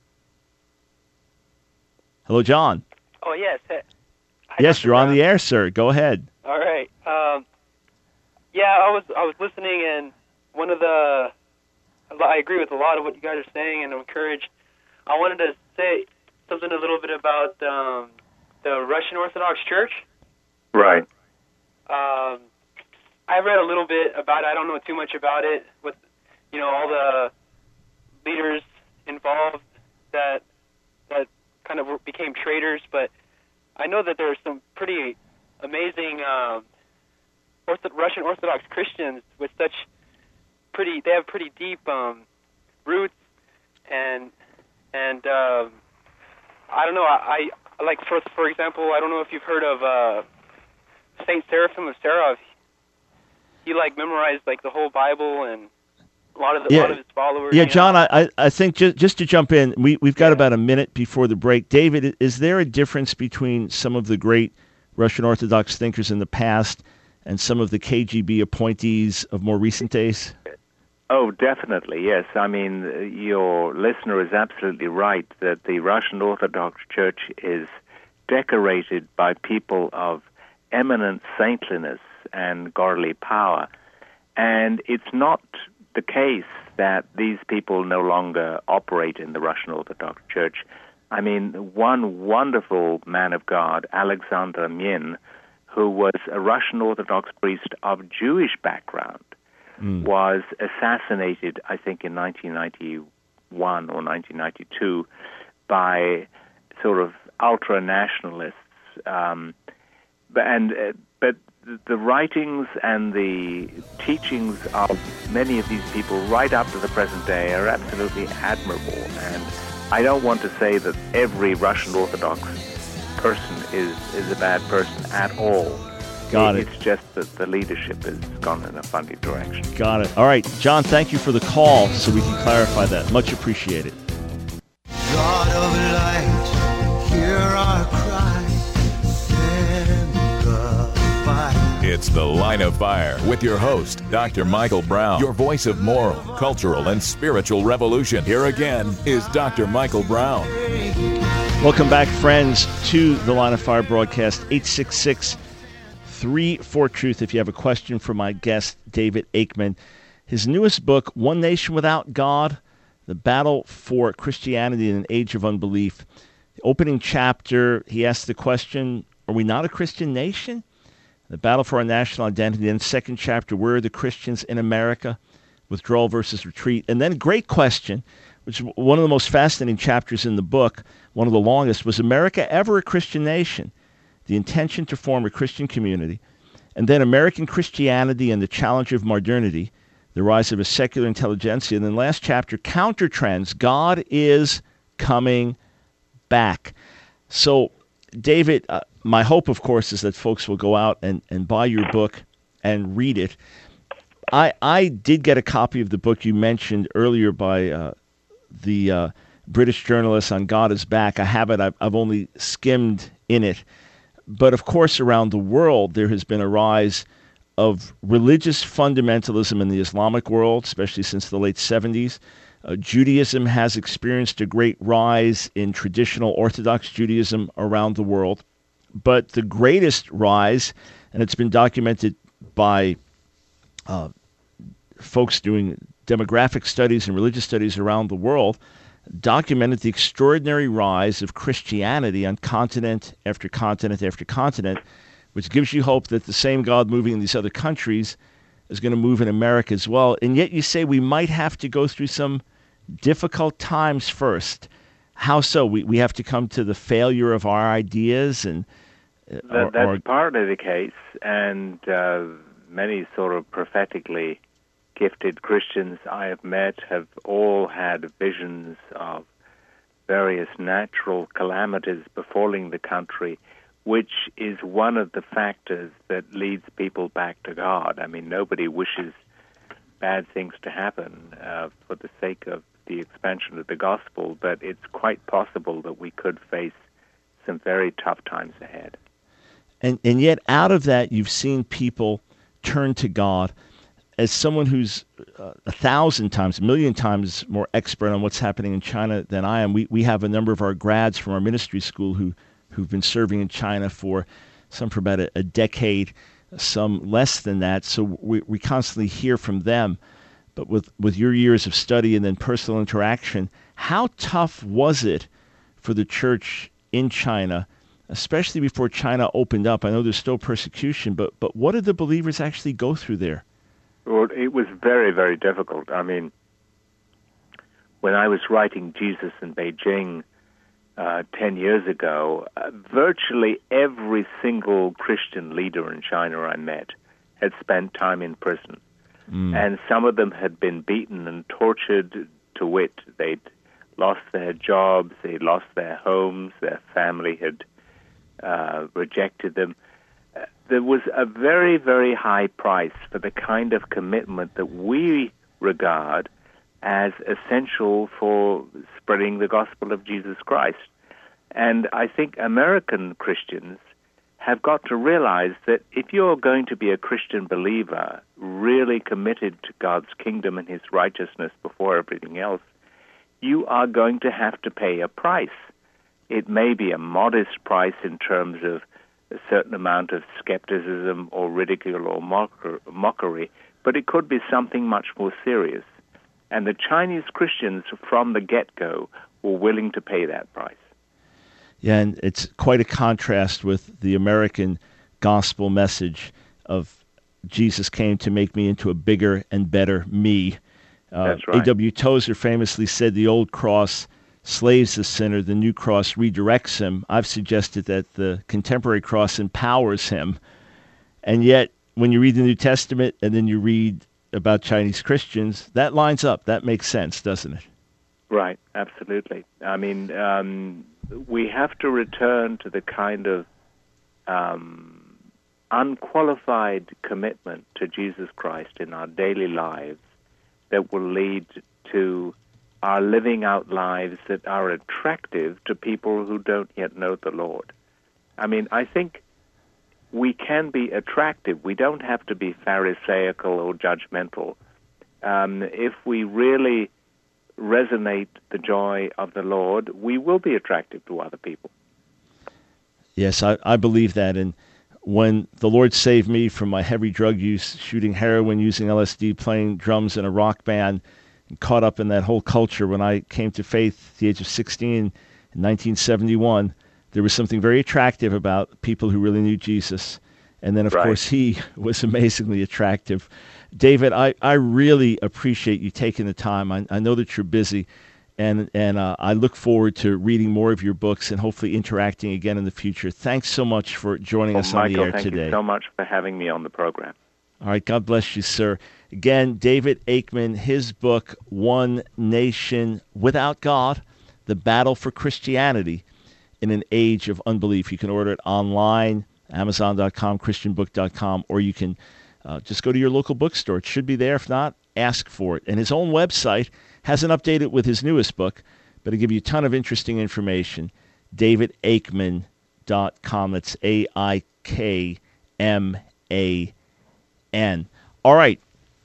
[SPEAKER 1] Hello, John.
[SPEAKER 5] Oh, yes. Hi,
[SPEAKER 1] yes,
[SPEAKER 5] Doctor
[SPEAKER 1] you're on
[SPEAKER 5] Brown.
[SPEAKER 1] the air, sir. Go ahead.
[SPEAKER 5] All right. Um, yeah, I was I was listening, and one of the I agree with a lot of what you guys are saying, and I'm encouraged. I wanted to say something a little bit about um, the Russian Orthodox Church.
[SPEAKER 3] Right.
[SPEAKER 5] Um, I read a little bit about it. I don't know too much about it, with you know all the leaders involved that that kind of became traitors, but I know that there are some pretty amazing um, Ortho- Russian Orthodox Christians with such pretty. They have pretty deep um, roots, and and um, I don't know. I, I like for for example, I don't know if you've heard of uh, Saint Seraphim of Sarov. He like memorized like the whole Bible, and a lot of the,
[SPEAKER 1] Yeah.
[SPEAKER 5] a lot of his followers.
[SPEAKER 1] Yeah,
[SPEAKER 5] you know.
[SPEAKER 1] John, I, I think just, just to jump in, we, we've got
[SPEAKER 5] Yeah.
[SPEAKER 1] about a minute before the break. David, is there a difference between some of the great Russian Orthodox thinkers in the past and some of the K G B appointees of more recent days?
[SPEAKER 3] Oh, definitely, yes. I mean, your listener is absolutely right that the Russian Orthodox Church is decorated by people of eminent saintliness and godly power. And it's not the case that these people no longer operate in the Russian Orthodox Church. I mean, one wonderful man of God, Alexander Min, who was a Russian Orthodox priest of Jewish background, mm. was assassinated, I think, in nineteen ninety-one or nineteen ninety-two by sort of ultra-nationalists. Um, and uh, but the writings and the teachings of many of these people right up to the present day are absolutely admirable. And I don't want to say that every Russian Orthodox person is, is a bad person at all.
[SPEAKER 1] Got it.
[SPEAKER 3] It's just that the leadership has gone in a funny direction.
[SPEAKER 1] Got it. All right, John, thank you for the call so we can clarify that. Much appreciated.
[SPEAKER 4] God of light, hear our cry, send the fire.
[SPEAKER 2] It's The Line of Fire with your host, Doctor Michael Brown, your voice of moral, cultural, and spiritual revolution. Here again is Doctor Michael Brown.
[SPEAKER 1] Welcome back, friends, to the Line of Fire broadcast, eight six six, three four, truth. If you have a question for my guest, David Aikman. His newest book, One Nation Without God, The Battle for Christianity in an Age of Unbelief. The opening chapter, he asks the question, are we not a Christian nation? The battle for our national identity. And second chapter, where are the Christians in America? Withdrawal versus retreat. And then a great question, which is one of the most fascinating chapters in the book, one of the longest, was America ever a Christian nation? The intention to form a Christian community. And then American Christianity and the challenge of modernity, the rise of a secular intelligentsia. And then last chapter, counter trends. God is coming back. So, David, uh, my hope, of course, is that folks will go out and, and buy your book and read it. I I did get a copy of the book you mentioned earlier by uh, the uh, British journalist on God is Back. I have it. I've, I've only skimmed in it. But, of course, around the world, there has been a rise of religious fundamentalism in the Islamic world, especially since the late seventies. Uh, Judaism has experienced a great rise in traditional Orthodox Judaism around the world. But the greatest rise, and it's been documented by uh, folks doing demographic studies and religious studies around the world, documented the extraordinary rise of Christianity on continent after continent after continent, which gives you hope that the same God moving in these other countries is going to move in America as well. And yet you say we might have to go through some difficult times first. How so? We we have to come to the failure of our ideas, and uh,
[SPEAKER 3] that,
[SPEAKER 1] or,
[SPEAKER 3] that's
[SPEAKER 1] or,
[SPEAKER 3] partly the case. And uh, many sort of prophetically gifted Christians I have met have all had visions of various natural calamities befalling the country, which is one of the factors that leads people back to God. I mean, nobody wishes bad things to happen uh, for the sake of the expansion of the gospel, but it's quite possible that we could face some very tough times ahead.
[SPEAKER 1] And and yet out of that, you've seen people turn to God. As someone who's uh, a thousand times, a million times more expert on what's happening in China than I am, we, we have a number of our grads from our ministry school who, who've been serving in China for some for about a, a decade, some less than that. So we, we constantly hear from them. But with, with your years of study and then personal interaction, how tough was it for the church in China, especially before China opened up? I know there's still persecution, but but what did the believers actually go through there?
[SPEAKER 3] Well, it was very, very difficult. I mean, when I was writing Jesus in Beijing uh, ten years ago, uh, virtually every single Christian leader in China I met had spent time in prison. Mm. And some of them had been beaten and tortured to wit. They'd lost their jobs, they'd lost their homes, their family had uh, rejected them. Uh, there was a very, very high price for the kind of commitment that we regard as essential for spreading the gospel of Jesus Christ. And I think American Christians have got to realize that if you're going to be a Christian believer, really committed to God's kingdom and his righteousness before everything else, you are going to have to pay a price. It may be a modest price in terms of a certain amount of skepticism or ridicule or mocker, mockery, but it could be something much more serious. And the Chinese Christians, from the get-go, were willing to pay that price.
[SPEAKER 1] Yeah, and it's quite a contrast with the American gospel message of Jesus came to make me into a bigger and better me. Uh,
[SPEAKER 3] That's right.
[SPEAKER 1] A W Tozer famously said the old cross slaves the sinner, the new cross redirects him. I've suggested that the contemporary cross empowers him. And yet, when you read the New Testament and then you read about Chinese Christians, that lines up. That makes sense, doesn't it?
[SPEAKER 3] Right, absolutely. I mean, um, we have to return to the kind of um, unqualified commitment to Jesus Christ in our daily lives that will lead to our living out lives that are attractive to people who don't yet know the Lord. I mean, I think we can be attractive. We don't have to be pharisaical or judgmental. Um, if we really resonate the joy of the Lord, we will be attractive to other people.
[SPEAKER 1] Yes, I, I believe that. And when the Lord saved me from my heavy drug use, shooting heroin, using L S D, playing drums in a rock band, and caught up in that whole culture, when I came to faith at the age of sixteen in nineteen seventy-one, there was something very attractive about people who really knew Jesus. And then, of
[SPEAKER 3] Right.
[SPEAKER 1] course, he was amazingly attractive. David, I, I really appreciate you taking the time. I, I know that you're busy, and and uh, I look forward to reading more of your books and hopefully interacting again in the future. Thanks so much for joining
[SPEAKER 3] Well,
[SPEAKER 1] us
[SPEAKER 3] Michael,
[SPEAKER 1] on the air
[SPEAKER 3] thank
[SPEAKER 1] today.
[SPEAKER 3] you so much for having me on the program.
[SPEAKER 1] All right, God bless you, sir. Again, David Aikman, his book, One Nation Without God, The Battle for Christianity in an Age of Unbelief. You can order it online, amazon dot com, christian book dot com, or you can uh, just go to your local bookstore. It should be there. If not, ask for it. And his own website hasn't updated with his newest book, but it'll give you a ton of interesting information, david aikman dot com. That's A I K M A N. All right,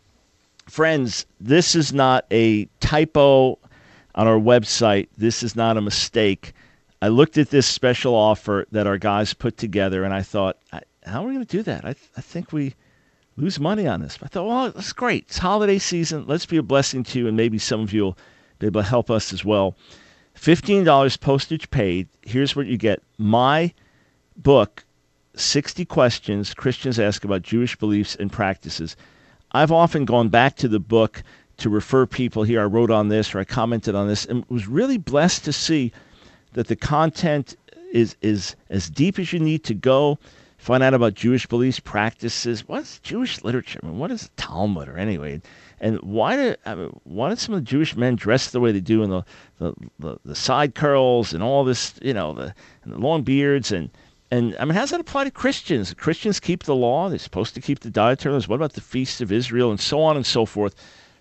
[SPEAKER 1] friends, this is not a typo on our website. This is not a mistake. I looked at this special offer that our guys put together, and I thought, how are we going to do that? I, th- I think we lose money on this. I thought, well, that's great. It's holiday season. Let's be a blessing to you, and maybe some of you will be able to help us as well. fifteen dollars postage paid. Here's what you get. My book, sixty Questions Christians Ask About Jewish Beliefs and Practices. I've often gone back to the book to refer people here. I wrote on this or I commented on this, and was really blessed to see that the content is is as deep as you need to go. Find out about Jewish beliefs, practices. What's Jewish literature? I mean, what is Talmud or anyway? And why do I mean, why did some of the Jewish men dress the way they do, and the the, the, the side curls and all this, you know, the, and the long beards and and I mean, how does that apply to Christians? Christians keep the law; they're supposed to keep the dietary laws. What about the feasts of Israel and so on and so forth?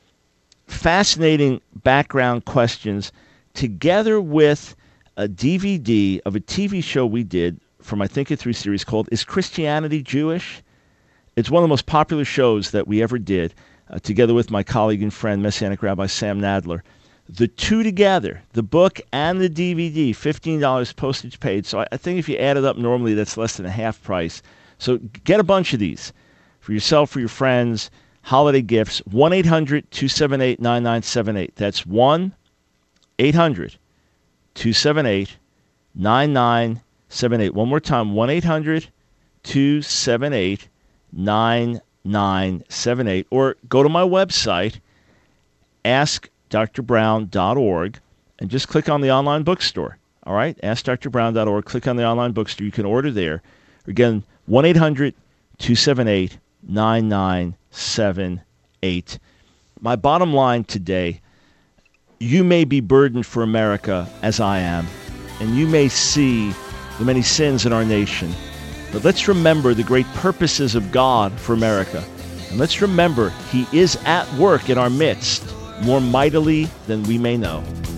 [SPEAKER 1] Fascinating background questions, together with a D V D of a T V show we did from my Think It Through series called Is Christianity Jewish? It's one of the most popular shows that we ever did, uh, together with my colleague and friend, Messianic Rabbi Sam Nadler. The two together, the book and the D V D, fifteen dollars postage paid. So I, I think if you add it up normally, that's less than a half price. So get a bunch of these for yourself, for your friends, holiday gifts. one eight hundred two seven eight nine nine seven eight. That's one eight hundred two seven eight nine nine seven eight. One more time, one eight hundred two seven eight nine nine seven eight. Or go to my website, ask dr brown dot org, and just click on the online bookstore. All right? ask dr brown dot org. Click on the online bookstore. You can order there. Again, one eight hundred two seven eight nine nine seven eight. My bottom line today, you may be burdened for America as I am, and you may see the many sins in our nation. But let's remember the great purposes of God for America. And let's remember He is at work in our midst more mightily than we may know.